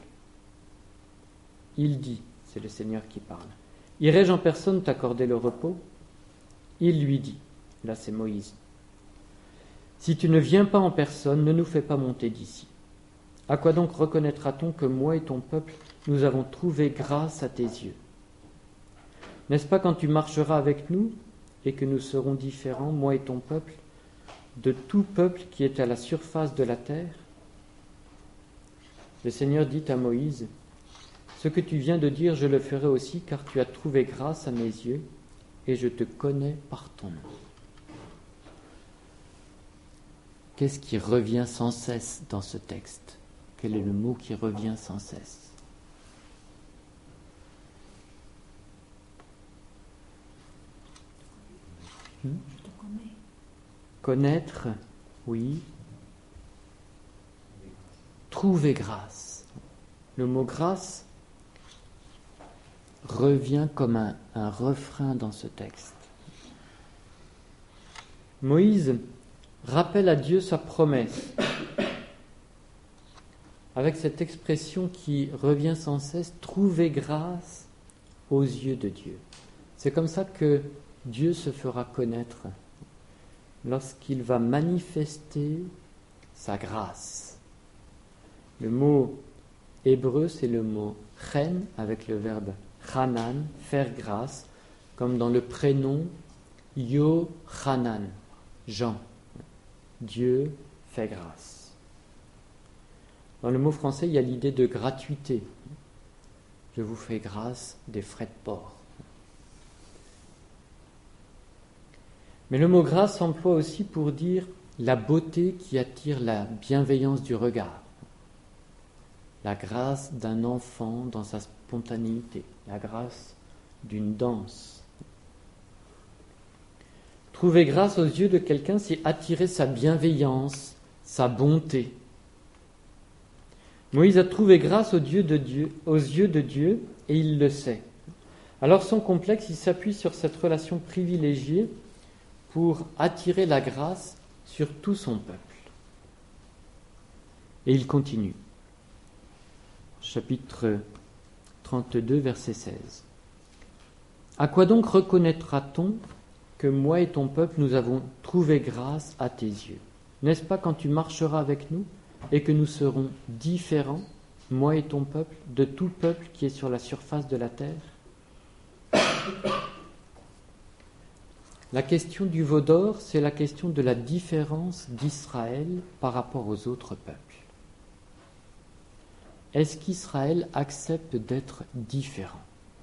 Il dit, c'est le Seigneur qui parle, irai-je en personne t'accorder le repos ? Il lui dit, là c'est Moïse, si tu ne viens pas en personne, ne nous fais pas monter d'ici. À quoi donc reconnaîtra-t-on que moi et ton peuple, nous avons trouvé grâce à tes yeux ? N'est-ce pas quand tu marcheras avec nous et que nous serons différents, moi et ton peuple, de tout peuple qui est à la surface de la terre ? Le Seigneur dit à Moïse, ce que tu viens de dire, je le ferai aussi, car tu as trouvé grâce à mes yeux, et je te connais par ton nom. Qu'est-ce qui revient sans cesse dans ce texte ? Quel est le mot qui revient sans cesse ? Je te connais. Connaître, oui. Trouver grâce. Le mot grâce revient comme un refrain dans ce texte. Moïse rappelle à Dieu sa promesse, avec cette expression qui revient sans cesse, trouver grâce aux yeux de Dieu. C'est comme ça que Dieu se fera connaître, lorsqu'il va manifester sa grâce. Le mot hébreu, c'est le mot chen, avec le verbe Hanan, faire grâce, comme dans le prénom Yohanan, Jean. Dieu fait grâce. Dans le mot français, il y a l'idée de gratuité. Je vous fais grâce des frais de port. Mais le mot grâce s'emploie aussi pour dire la beauté qui attire la bienveillance du regard. La grâce d'un enfant dans sa spontanéité, la grâce d'une danse. Trouver grâce aux yeux de quelqu'un, c'est attirer sa bienveillance, sa bonté. Moïse a trouvé grâce aux yeux de Dieu, et il le sait. Alors sans complexe, il s'appuie sur cette relation privilégiée pour attirer la grâce sur tout son peuple. Et il continue. Chapitre 32, verset 16. À quoi donc reconnaîtra-t-on que moi et ton peuple, nous avons trouvé grâce à tes yeux ? N'est-ce pas quand tu marcheras avec nous et que nous serons différents, moi et ton peuple, de tout peuple qui est sur la surface de la terre ? La question du veau d'or, c'est la question de la différence d'Israël par rapport aux autres peuples. Est-ce qu'Israël accepte d'être différent ?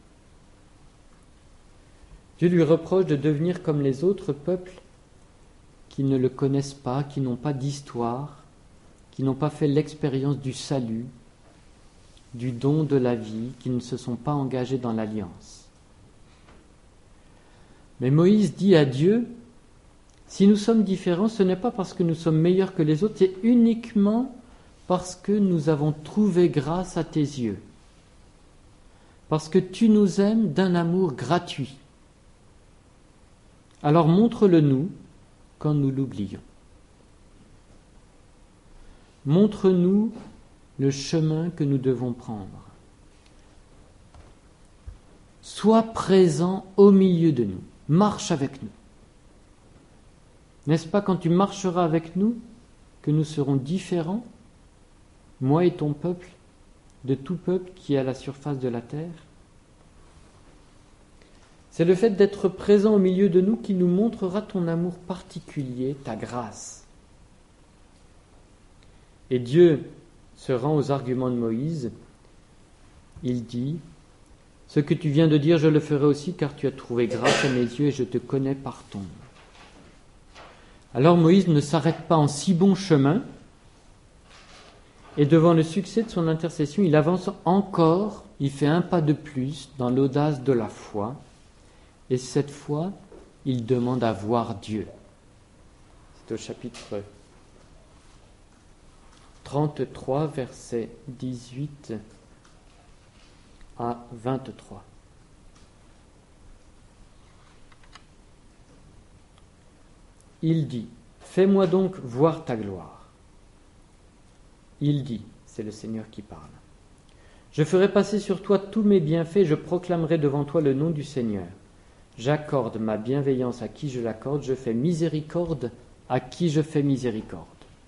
Dieu lui reproche de devenir comme les autres peuples qui ne le connaissent pas, qui n'ont pas d'histoire, qui n'ont pas fait l'expérience du salut, du don de la vie, qui ne se sont pas engagés dans l'alliance. Mais Moïse dit à Dieu, Si nous sommes différents, ce n'est pas parce que nous sommes meilleurs que les autres, c'est uniquement parce que nous avons trouvé grâce à tes yeux. Parce que tu nous aimes d'un amour gratuit. Alors montre-le nous quand nous l'oublions. Montre-nous le chemin que nous devons prendre. Sois présent au milieu de nous. Marche avec nous. N'est-ce pas quand tu marcheras avec nous que nous serons différents, moi et ton peuple, de tout peuple qui est à la surface de la terre? C'est le fait d'être présent au milieu de nous qui nous montrera ton amour particulier, ta grâce. Et Dieu se rend aux arguments de Moïse. Il dit: ce que tu viens de dire, je le ferai aussi, car tu as trouvé grâce à mes yeux et je te connais par ton nom. Alors Moïse ne s'arrête pas en si bon chemin, et devant le succès de son intercession, il avance encore, il fait un pas de plus dans l'audace de la foi, et cette fois, il demande à voir Dieu. C'est au chapitre 33, versets 18 à 23. Il dit: fais-moi donc voir ta gloire. Il dit, c'est le Seigneur qui parle: je ferai passer sur toi tous mes bienfaits, je proclamerai devant toi le nom du Seigneur. J'accorde ma bienveillance à qui je l'accorde, je fais miséricorde à qui je fais miséricorde.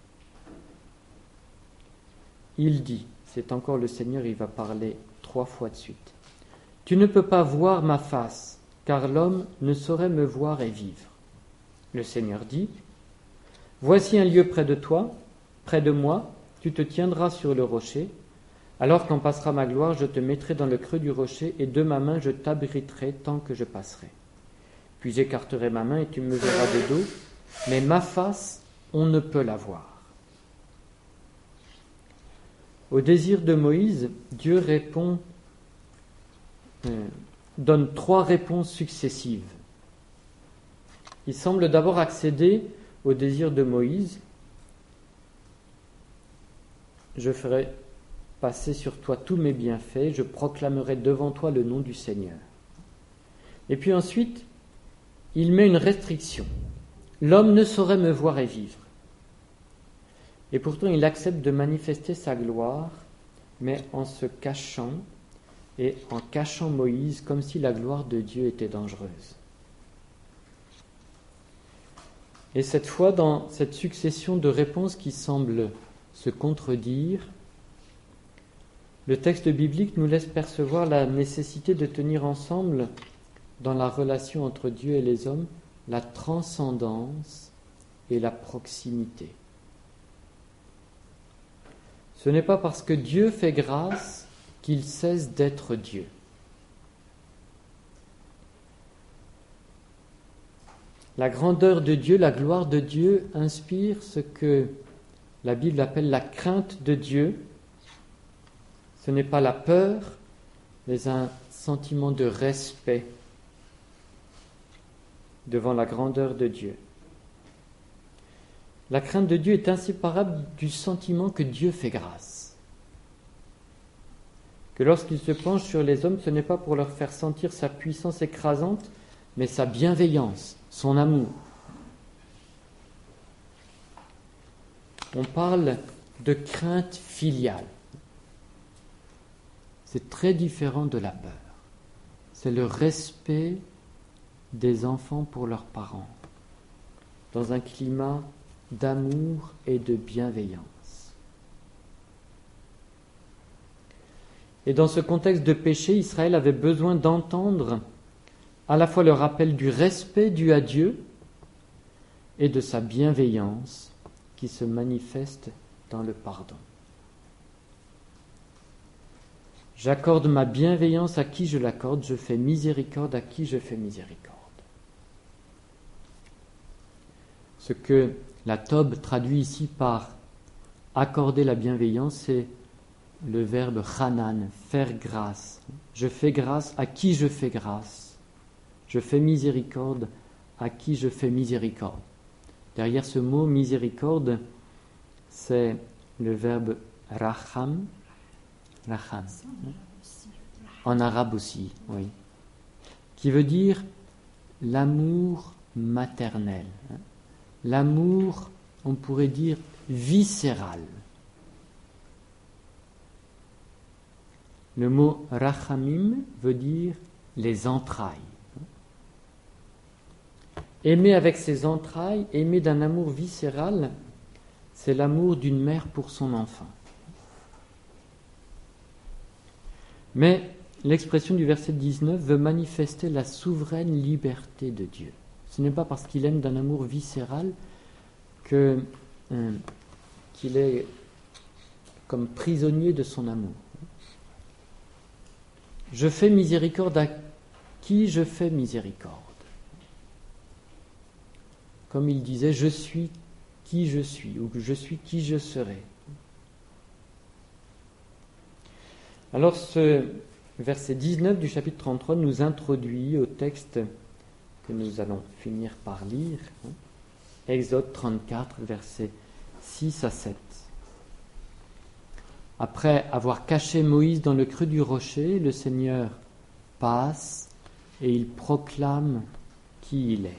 Il dit, c'est encore le Seigneur, il va parler 3 fois de suite: tu ne peux pas voir ma face, car l'homme ne saurait me voir et vivre. Le Seigneur dit: voici un lieu près de toi, près de moi, tu te tiendras sur le rocher. Alors quand passera ma gloire, je te mettrai dans le creux du rocher, et de ma main je t'abriterai tant que je passerai. Puis j'écarterai ma main et tu me verras de dos, mais ma face, on ne peut la voir. Au désir de Moïse, Dieu donne 3 réponses successives. Il semble d'abord accéder au désir de Moïse. Je ferai passer sur toi tous mes bienfaits, je proclamerai devant toi le nom du Seigneur. Et puis ensuite, il met une restriction. L'homme ne saurait me voir et vivre. Et pourtant, il accepte de manifester sa gloire, mais en se cachant et en cachant Moïse, comme si la gloire de Dieu était dangereuse. Et cette fois, dans cette succession de réponses qui semblent se contredire, le texte biblique nous laisse percevoir la nécessité de tenir ensemble, dans la relation entre Dieu et les hommes, la transcendance et la proximité. Ce n'est pas parce que Dieu fait grâce qu'il cesse d'être Dieu. La grandeur de Dieu, la gloire de Dieu inspire ce que la Bible appelle la crainte de Dieu. Ce n'est pas la peur, mais un sentiment de respect devant la grandeur de Dieu. La crainte de Dieu est inséparable du sentiment que Dieu fait grâce. Que lorsqu'il se penche sur les hommes, ce n'est pas pour leur faire sentir sa puissance écrasante, mais sa bienveillance, son amour. On parle de crainte filiale. C'est très différent de la peur. C'est le respect des enfants pour leurs parents, dans un climat d'amour et de bienveillance. Et dans ce contexte de péché, Israël avait besoin d'entendre à la fois le rappel du respect dû à Dieu et de sa bienveillance qui se manifeste dans le pardon. J'accorde ma bienveillance à qui je l'accorde, je fais miséricorde à qui je fais miséricorde. Ce que la Tob traduit ici par accorder la bienveillance, c'est le verbe chanan, faire grâce. Je fais grâce à qui je fais grâce. Je fais miséricorde à qui je fais miséricorde. Derrière ce mot miséricorde, c'est le verbe racham, en arabe aussi, oui, qui veut dire l'amour maternel, l'amour, on pourrait dire, viscéral. Le mot rachamim veut dire les entrailles. Aimer avec ses entrailles, aimer d'un amour viscéral, c'est l'amour d'une mère pour son enfant. Mais l'expression du verset 19 veut manifester la souveraine liberté de Dieu. Ce n'est pas parce qu'il aime d'un amour viscéral qu'il est comme prisonnier de son amour. Je fais miséricorde à qui je fais miséricorde. Comme il disait, je suis qui je suis, ou je suis qui je serai. Alors ce verset 19 du chapitre 33 nous introduit au texte que nous allons finir par lire, Exode 34, versets 6 à 7. Après avoir caché Moïse dans le creux du rocher, le Seigneur passe et il proclame qui il est.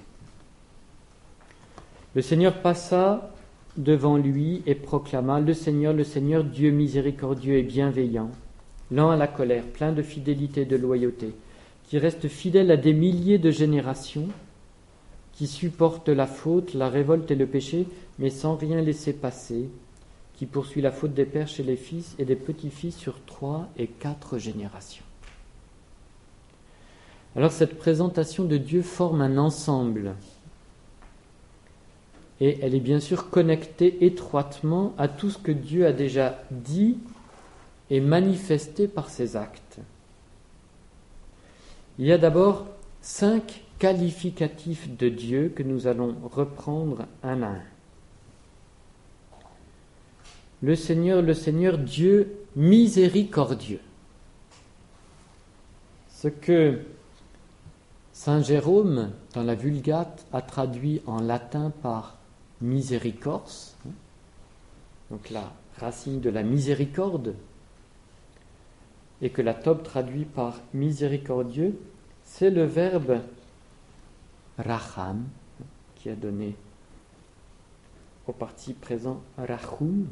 Le Seigneur passa devant lui et proclama: le Seigneur, Dieu miséricordieux et bienveillant, lent à la colère, plein de fidélité et de loyauté, qui reste fidèle à des milliers de générations, qui supporte la faute, la révolte et le péché, mais sans rien laisser passer, qui poursuit la faute des pères chez les fils et des petits-fils sur 3 et 4 générations. Alors cette présentation de Dieu forme un ensemble, et elle est bien sûr connectée étroitement à tout ce que Dieu a déjà dit et manifesté par ses actes. Il y a d'abord 5 qualificatifs de Dieu que nous allons reprendre un à un. Le Seigneur, Dieu miséricordieux. Ce que Saint Jérôme, dans la Vulgate, a traduit en latin par miséricors, donc la racine de la miséricorde, et que la Tobe traduit par miséricordieux, c'est le verbe racham, qui a donné au participe présent rachum.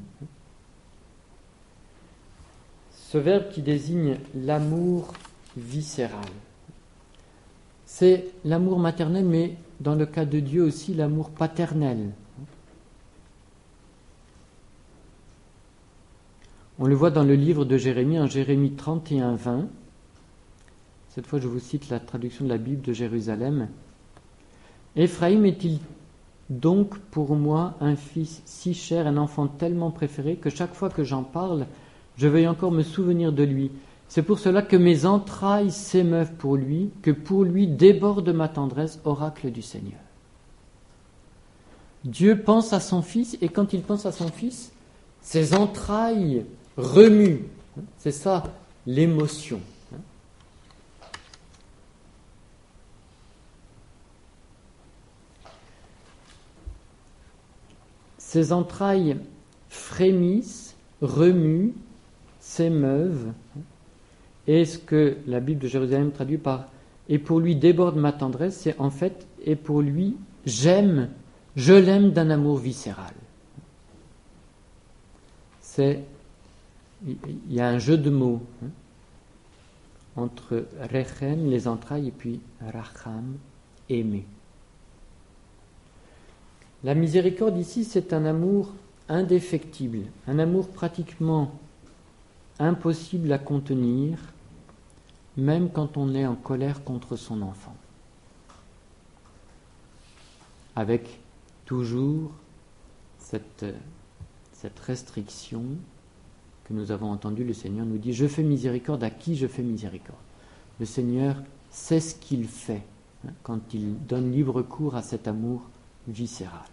Ce verbe qui désigne l'amour viscéral. C'est l'amour maternel, mais dans le cas de Dieu aussi l'amour paternel. On le voit dans le livre de Jérémie, en Jérémie 31, 20. Cette fois, je vous cite la traduction de la Bible de Jérusalem. « Éphraïm est-il donc pour moi un fils si cher, un enfant tellement préféré, que chaque fois que j'en parle, je veuille encore me souvenir de lui. C'est pour cela que mes entrailles s'émeuvent pour lui, que pour lui déborde ma tendresse, oracle du Seigneur. » Dieu pense à son fils, et quand il pense à son fils, ses entrailles remuent. C'est ça, l'émotion. Ses entrailles frémissent, remuent, s'émeuvent. Et ce que la Bible de Jérusalem traduit par « et pour lui déborde ma tendresse », c'est en fait « et pour lui j'aime, je l'aime d'un amour viscéral ». Il y a un jeu de mots entre rechem, les entrailles, et puis racham, aimer. La miséricorde ici, c'est un amour indéfectible, un amour pratiquement impossible à contenir, même quand on est en colère contre son enfant. Avec toujours cette restriction que nous avons entendue, le Seigneur nous dit « Je fais miséricorde à qui je fais miséricorde ». Le Seigneur sait ce qu'il fait quand il donne libre cours à cet amour viscéral.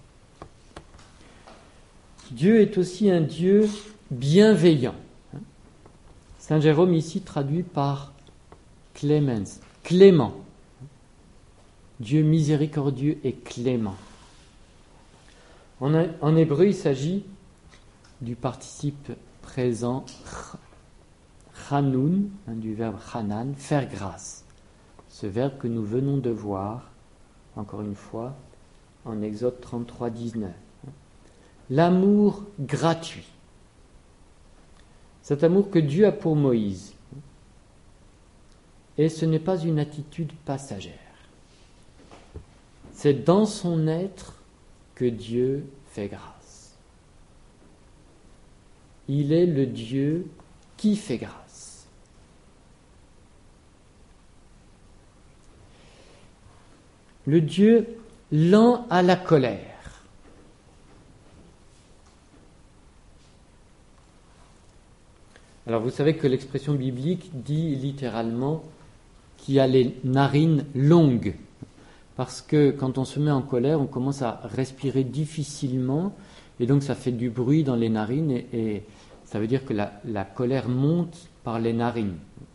Dieu est aussi un Dieu bienveillant. Saint Jérôme ici traduit par clémence, clément. Dieu miséricordieux et clément. En hébreu, il s'agit du participe présent chanun, du verbe chanan, faire grâce. Ce verbe que nous venons de voir, encore une fois, en Exode 33, 19. L'amour gratuit. Cet amour que Dieu a pour Moïse. Et ce n'est pas une attitude passagère. C'est dans son être que Dieu fait grâce. Il est le Dieu qui fait grâce. Le Dieu lent à la colère. Alors vous savez que l'expression biblique dit littéralement qu'il y a les narines longues. Parce que quand on se met en colère, on commence à respirer difficilement et donc ça fait du bruit dans les narines et ça veut dire que la colère monte par les narines.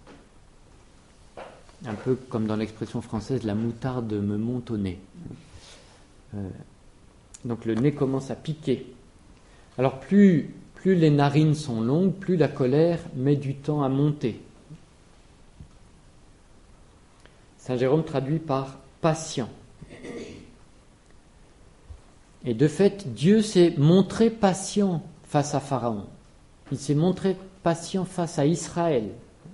Un peu comme dans l'expression française, la moutarde me monte au nez. Donc le nez commence à piquer. Alors plus les narines sont longues, plus la colère met du temps à monter. Saint Jérôme traduit par patient. Et de fait, Dieu s'est montré patient face à Pharaon. Il s'est montré patient face à Israël.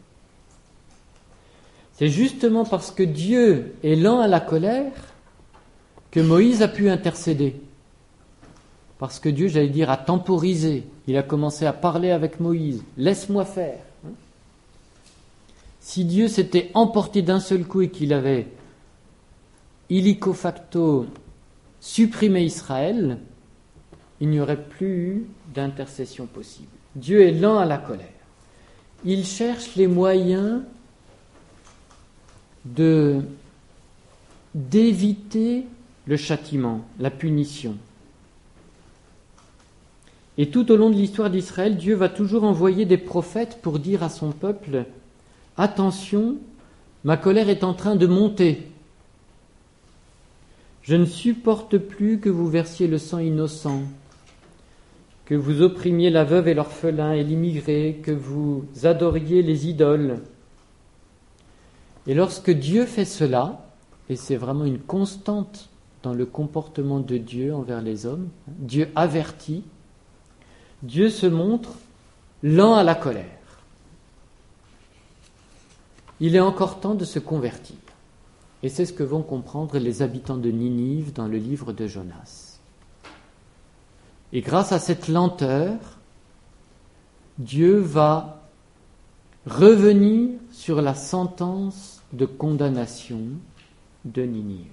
C'est justement parce que Dieu est lent à la colère que Moïse a pu intercéder. Parce que Dieu, j'allais dire, a temporisé. Il a commencé à parler avec Moïse. Laisse-moi faire. Si Dieu s'était emporté d'un seul coup et qu'il avait illico facto supprimé Israël, il n'y aurait plus eu d'intercession possible. Dieu est lent à la colère. Il cherche les moyens d'éviter le châtiment, la punition. Et tout au long de l'histoire d'Israël, Dieu va toujours envoyer des prophètes pour dire à son peuple « Attention, ma colère est en train de monter. Je ne supporte plus que vous versiez le sang innocent, que vous opprimiez la veuve et l'orphelin et l'immigré, que vous adoriez les idoles. » Et lorsque Dieu fait cela, et c'est vraiment une constante dans le comportement de Dieu envers les hommes, Dieu avertit, Dieu se montre lent à la colère. Il est encore temps de se convertir. Et c'est ce que vont comprendre les habitants de Ninive dans le livre de Jonas. Et grâce à cette lenteur, Dieu va revenir sur la sentence de condamnation de Ninive.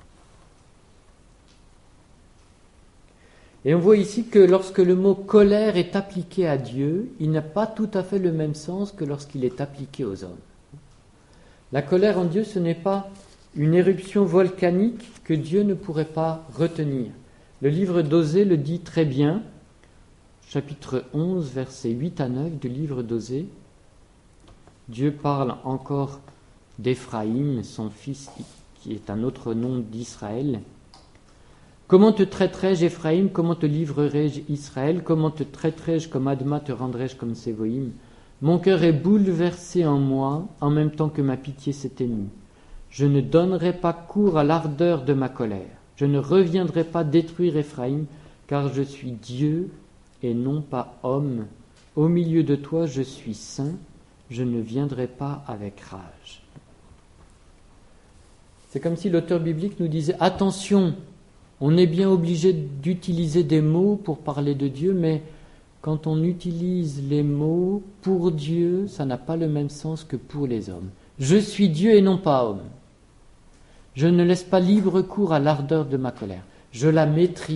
Et on voit ici que lorsque le mot colère est appliqué à Dieu, il n'a pas tout à fait le même sens que lorsqu'il est appliqué aux hommes. La colère en Dieu, ce n'est pas une éruption volcanique que Dieu ne pourrait pas retenir. Le livre d'Osée le dit très bien, chapitre 11, versets 8 à 9 du livre d'Osée. Dieu parle encore d'Éphraïm, son fils, qui est un autre nom d'Israël. Comment te traiterai-je, Éphraïm? Comment te livrerai-je, Israël? Comment te traiterai-je comme Adma, te rendrai-je comme Sévoïm? Mon cœur est bouleversé en moi, en même temps que ma pitié s'est émue. Je ne donnerai pas cours à l'ardeur de ma colère. Je ne reviendrai pas détruire Éphraïm, car je suis Dieu et non pas homme. Au milieu de toi, je suis saint. Je ne viendrai pas avec rage. C'est comme si l'auteur biblique nous disait « Attention, on est bien obligé d'utiliser des mots pour parler de Dieu, mais quand on utilise les mots pour Dieu, ça n'a pas le même sens que pour les hommes. Je suis Dieu et non pas homme. Je ne laisse pas libre cours à l'ardeur de ma colère. Je la maîtrise. »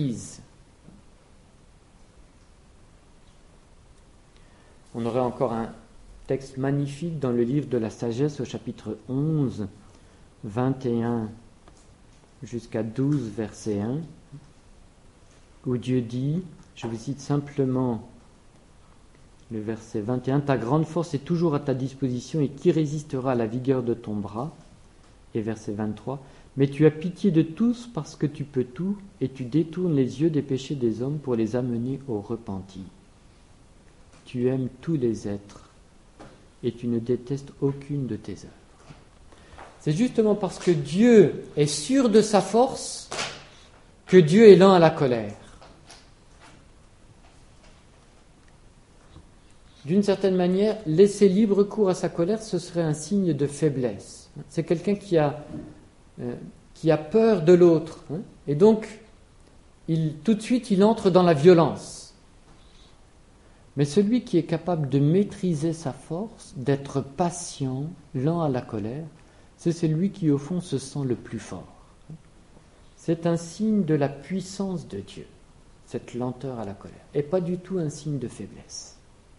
On aurait encore un texte magnifique dans le livre de la sagesse au chapitre 11, 21 jusqu'à 12, verset 1, où Dieu dit, je vous cite simplement le verset 21, « Ta grande force est toujours à ta disposition et qui résistera à la vigueur de ton bras ?» Et verset 23, Mais tu as pitié de tous parce que tu peux tout, et tu détournes les yeux des péchés des hommes pour les amener au repentir. Tu aimes tous les êtres, et tu ne détestes aucune de tes œuvres. C'est justement parce que Dieu est sûr de sa force que Dieu est lent à la colère. D'une certaine manière, laisser libre cours à sa colère, ce serait un signe de faiblesse. C'est quelqu'un qui a peur de l'autre. Et donc, tout de suite, il entre dans la violence. Mais celui qui est capable de maîtriser sa force, d'être patient, lent à la colère, c'est celui qui, au fond, se sent le plus fort. C'est un signe de la puissance de Dieu, cette lenteur à la colère, et pas du tout un signe de faiblesse.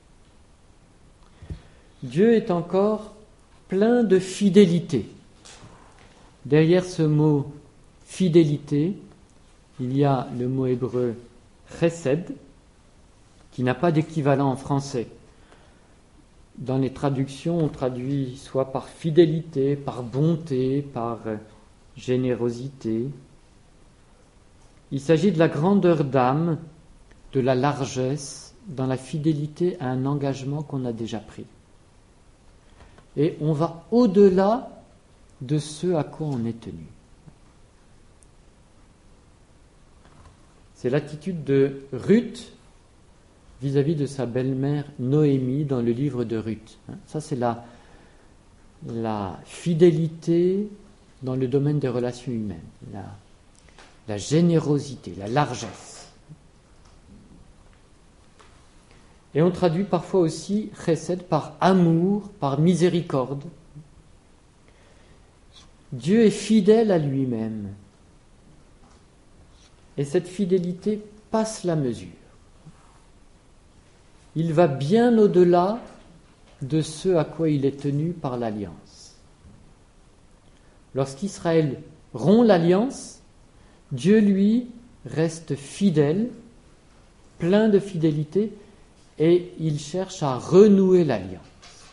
Dieu est encore plein de fidélité. Derrière ce mot fidélité, il y a le mot hébreu chesed, qui n'a pas d'équivalent en français. Dans les traductions, on traduit soit par fidélité, par bonté, par générosité. Il s'agit de la grandeur d'âme, de la largesse, dans la fidélité à un engagement qu'on a déjà pris. Et on va au-delà de ce à quoi on est tenu. C'est l'attitude de Ruth vis-à-vis de sa belle-mère Noémie dans le livre de Ruth. Ça, c'est la fidélité dans le domaine des relations humaines, la générosité, la largesse. Et on traduit parfois aussi chesed par amour, par miséricorde. Dieu est fidèle à lui-même. Et cette fidélité passe la mesure. Il va bien au-delà de ce à quoi il est tenu par l'alliance. Lorsqu'Israël rompt l'alliance, Dieu, lui, reste fidèle, plein de fidélité, et il cherche à renouer l'alliance.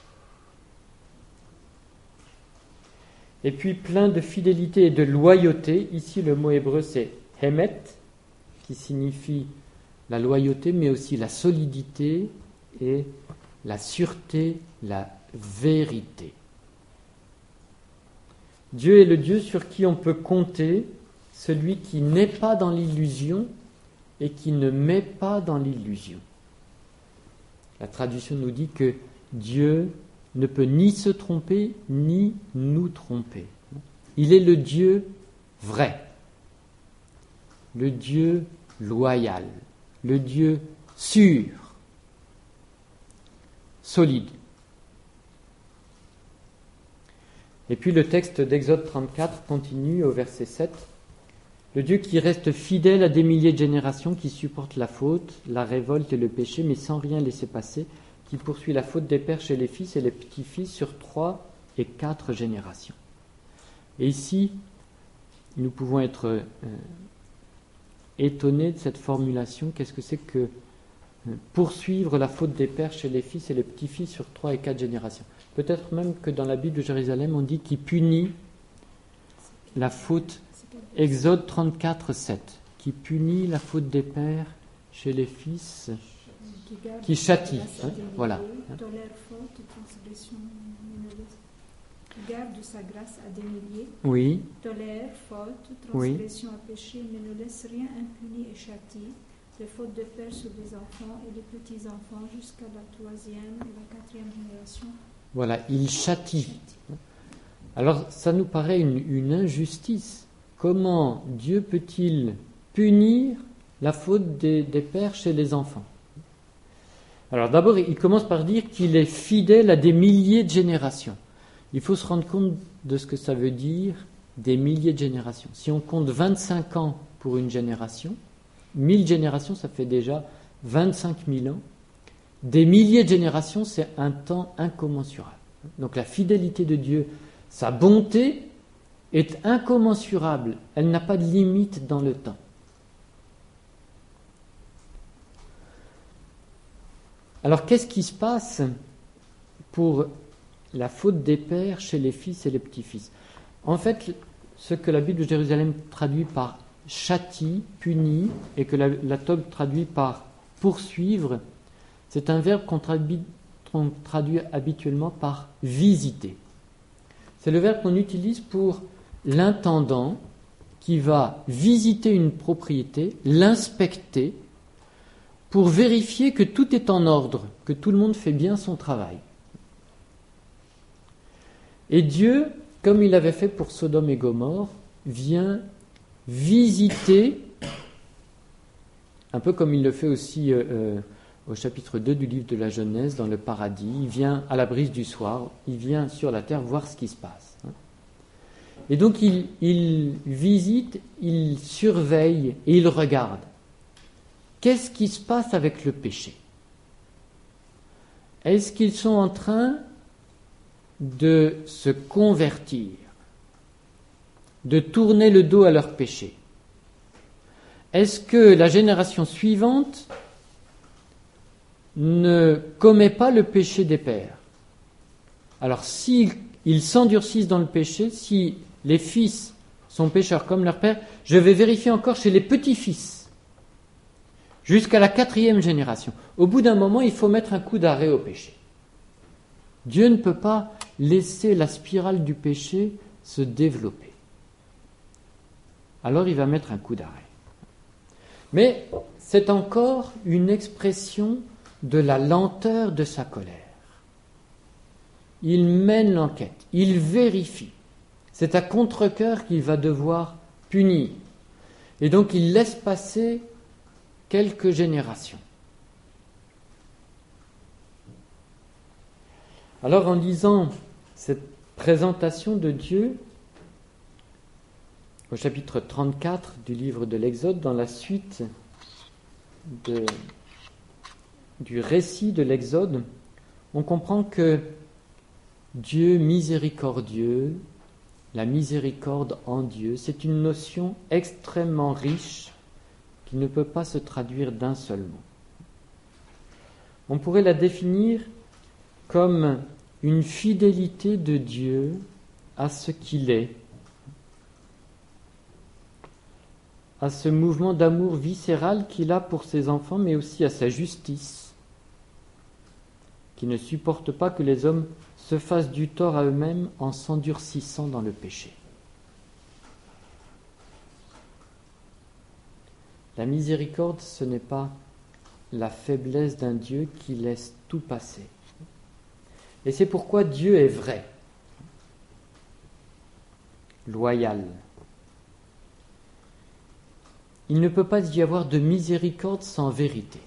Et puis plein de fidélité et de loyauté, ici le mot hébreu c'est hemet, qui signifie la loyauté, mais aussi la solidité et la sûreté, la vérité. Dieu est le Dieu sur qui on peut compter, celui qui n'est pas dans l'illusion et qui ne met pas dans l'illusion. La traduction nous dit que Dieu ne peut ni se tromper, ni nous tromper. Il est le Dieu vrai, le Dieu loyal, le Dieu sûr, solide. Et puis le texte d'Exode 34 continue au verset 7. Le Dieu qui reste fidèle à des milliers de générations, qui supporte la faute, la révolte et le péché, mais sans rien laisser passer, qui poursuit la faute des pères chez les fils et les petits-fils sur 3 et 4 générations. Et ici, nous pouvons être étonnés de cette formulation. Qu'est-ce que c'est que poursuivre la faute des pères chez les fils et les petits-fils sur 3 et 4 générations? Peut-être même que dans la Bible de Jérusalem, on dit qu'il punit la faute. Exode 34, 7, qui punit la faute des pères chez les fils, qui châtie. Voilà. Tolère faute, transgression, garde sa grâce à des milliers. Oui. Tolère faute, transgression à péché, mais ne laisse rien impuni et châtie. Les fautes de père sur les enfants et les petits-enfants jusqu'à la 3e et la 4e génération. Voilà, il châtie. Alors, ça nous paraît une injustice. Comment Dieu peut-il punir la faute des pères chez les enfants? Alors d'abord, il commence par dire qu'il est fidèle à des milliers de générations. Il faut se rendre compte de ce que ça veut dire, des milliers de générations. Si on compte 25 ans pour une génération, 1000 générations, ça fait déjà 25 000 ans. Des milliers de générations, c'est un temps incommensurable. Donc la fidélité de Dieu, sa bonté, est incommensurable, elle n'a pas de limite dans le temps. Alors qu'est-ce qui se passe pour la faute des pères chez les fils et les petits-fils? En fait, ce que la Bible de Jérusalem traduit par châtie, punit, et que la Tob traduit par poursuivre, c'est un verbe qu'on traduit habituellement par visiter. C'est le verbe qu'on utilise pour l'intendant qui va visiter une propriété, l'inspecter, pour vérifier que tout est en ordre, que tout le monde fait bien son travail. Et Dieu, comme il avait fait pour Sodome et Gomorrhe, vient visiter, un peu comme il le fait aussi au chapitre 2 du livre de la Genèse, dans le paradis. Il vient à la brise du soir, il vient sur la terre voir ce qui se passe. Et donc il visite, il surveille et il regarde. Qu'est-ce qui se passe avec le péché? Est-ce qu'ils sont en train de se convertir, de tourner le dos à leur péché? Est-ce que la génération suivante ne commet pas le péché des pères? Alors s'ils s'endurcissent dans le péché, si les fils sont pécheurs comme leur père, je vais vérifier encore chez les petits-fils, jusqu'à la 4e génération. Au bout d'un moment, il faut mettre un coup d'arrêt au péché. Dieu ne peut pas laisser la spirale du péché se développer. Alors il va mettre un coup d'arrêt. Mais c'est encore une expression de la lenteur de sa colère. Il mène l'enquête, il vérifie. C'est à contre-cœur qu'il va devoir punir. Et donc il laisse passer quelques générations. Alors en lisant cette présentation de Dieu au chapitre 34 du livre de l'Exode, dans la suite du récit de l'Exode, on comprend que Dieu miséricordieux, la miséricorde en Dieu, c'est une notion extrêmement riche qui ne peut pas se traduire d'un seul mot. On pourrait la définir comme une fidélité de Dieu à ce qu'il est, à ce mouvement d'amour viscéral qu'il a pour ses enfants, mais aussi à sa justice, qui ne supporte pas que les hommes se fassent du tort à eux-mêmes en s'endurcissant dans le péché. La miséricorde, ce n'est pas la faiblesse d'un Dieu qui laisse tout passer. Et c'est pourquoi Dieu est vrai, loyal. Il ne peut pas y avoir de miséricorde sans vérité.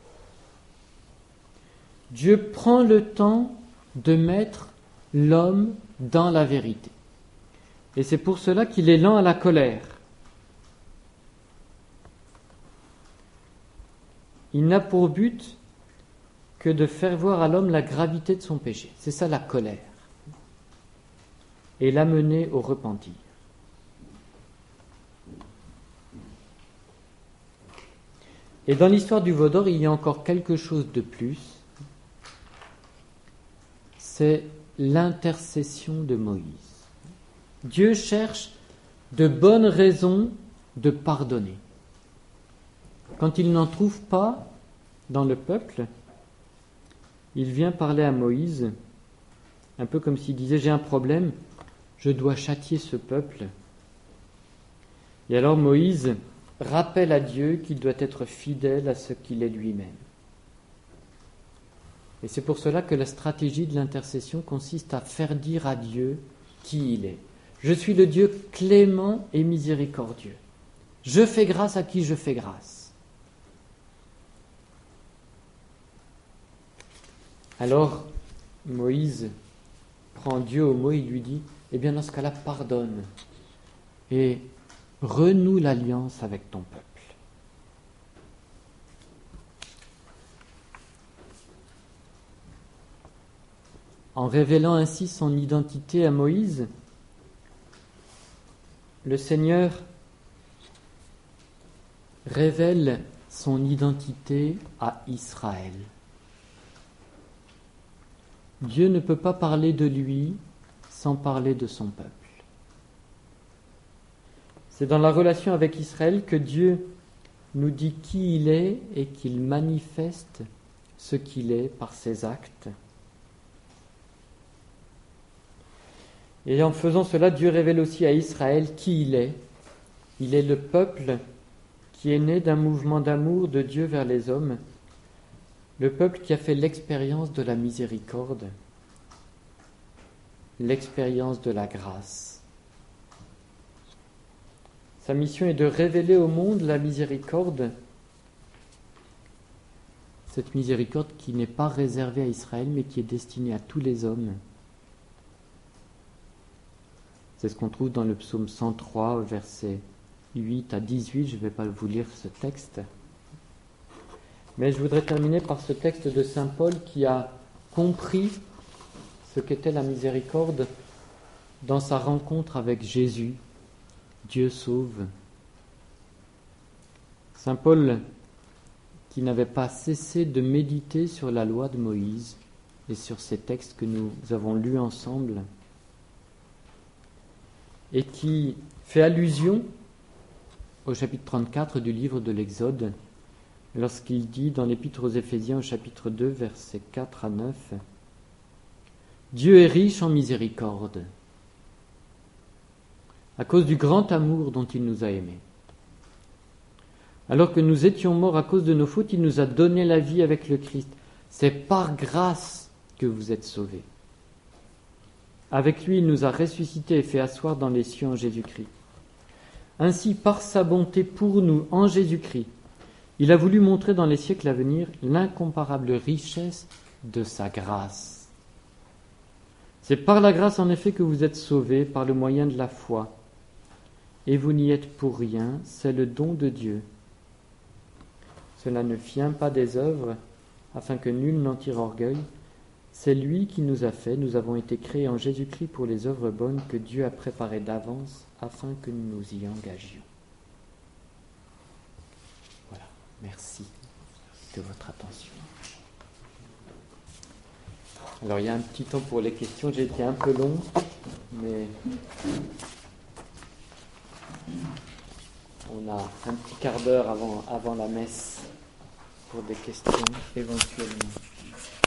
Dieu prend le temps de mettre l'homme dans la vérité. Et c'est pour cela qu'il est lent à la colère. Il n'a pour but que de faire voir à l'homme la gravité de son péché. C'est ça la colère. Et l'amener au repentir. Et dans l'histoire du veau d'or, il y a encore quelque chose de plus. C'est l'intercession de Moïse. Dieu cherche de bonnes raisons de pardonner. Quand il n'en trouve pas dans le peuple, il vient parler à Moïse, un peu comme s'il disait « J'ai un problème, je dois châtier ce peuple ». Et alors Moïse rappelle à Dieu qu'il doit être fidèle à ce qu'il est lui-même. Et c'est pour cela que la stratégie de l'intercession consiste à faire dire à Dieu qui il est. Je suis le Dieu clément et miséricordieux. Je fais grâce à qui je fais grâce. Alors, Moïse prend Dieu au mot et lui dit, eh bien dans ce cas-là, pardonne et renoue l'alliance avec ton peuple. En révélant ainsi son identité à Moïse, le Seigneur révèle son identité à Israël. Dieu ne peut pas parler de lui sans parler de son peuple. C'est dans la relation avec Israël que Dieu nous dit qui il est et qu'il manifeste ce qu'il est par ses actes. Et en faisant cela, Dieu révèle aussi à Israël qui il est. Il est le peuple qui est né d'un mouvement d'amour de Dieu vers les hommes, le peuple qui a fait l'expérience de la miséricorde, l'expérience de la grâce. Sa mission est de révéler au monde la miséricorde, cette miséricorde qui n'est pas réservée à Israël, mais qui est destinée à tous les hommes. C'est ce qu'on trouve dans le psaume 103, versets 8 à 18. Je ne vais pas vous lire ce texte. Mais je voudrais terminer par ce texte de saint Paul qui a compris ce qu'était la miséricorde dans sa rencontre avec Jésus. Dieu sauve. Saint Paul qui n'avait pas cessé de méditer sur la loi de Moïse et sur ces textes que nous avons lus ensemble, et qui fait allusion au chapitre 34 du livre de l'Exode, lorsqu'il dit dans l'Épître aux Éphésiens au chapitre 2, versets 4 à 9, « Dieu est riche en miséricorde, à cause du grand amour dont il nous a aimés. Alors que nous étions morts à cause de nos fautes, il nous a donné la vie avec le Christ. C'est par grâce que vous êtes sauvés. Avec lui, il nous a ressuscités et fait asseoir dans les cieux en Jésus-Christ. Ainsi, par sa bonté pour nous en Jésus-Christ, il a voulu montrer dans les siècles à venir l'incomparable richesse de sa grâce. C'est par la grâce en effet que vous êtes sauvés par le moyen de la foi. Et vous n'y êtes pour rien, c'est le don de Dieu. Cela ne vient pas des œuvres, afin que nul n'en tire orgueil. C'est lui qui nous a fait, nous avons été créés en Jésus-Christ pour les œuvres bonnes que Dieu a préparées d'avance, afin que nous nous y engagions. Voilà, merci de votre attention. Alors il y a un petit temps pour les questions, j'ai été un peu long, mais on a un petit quart d'heure avant la messe pour des questions éventuellement.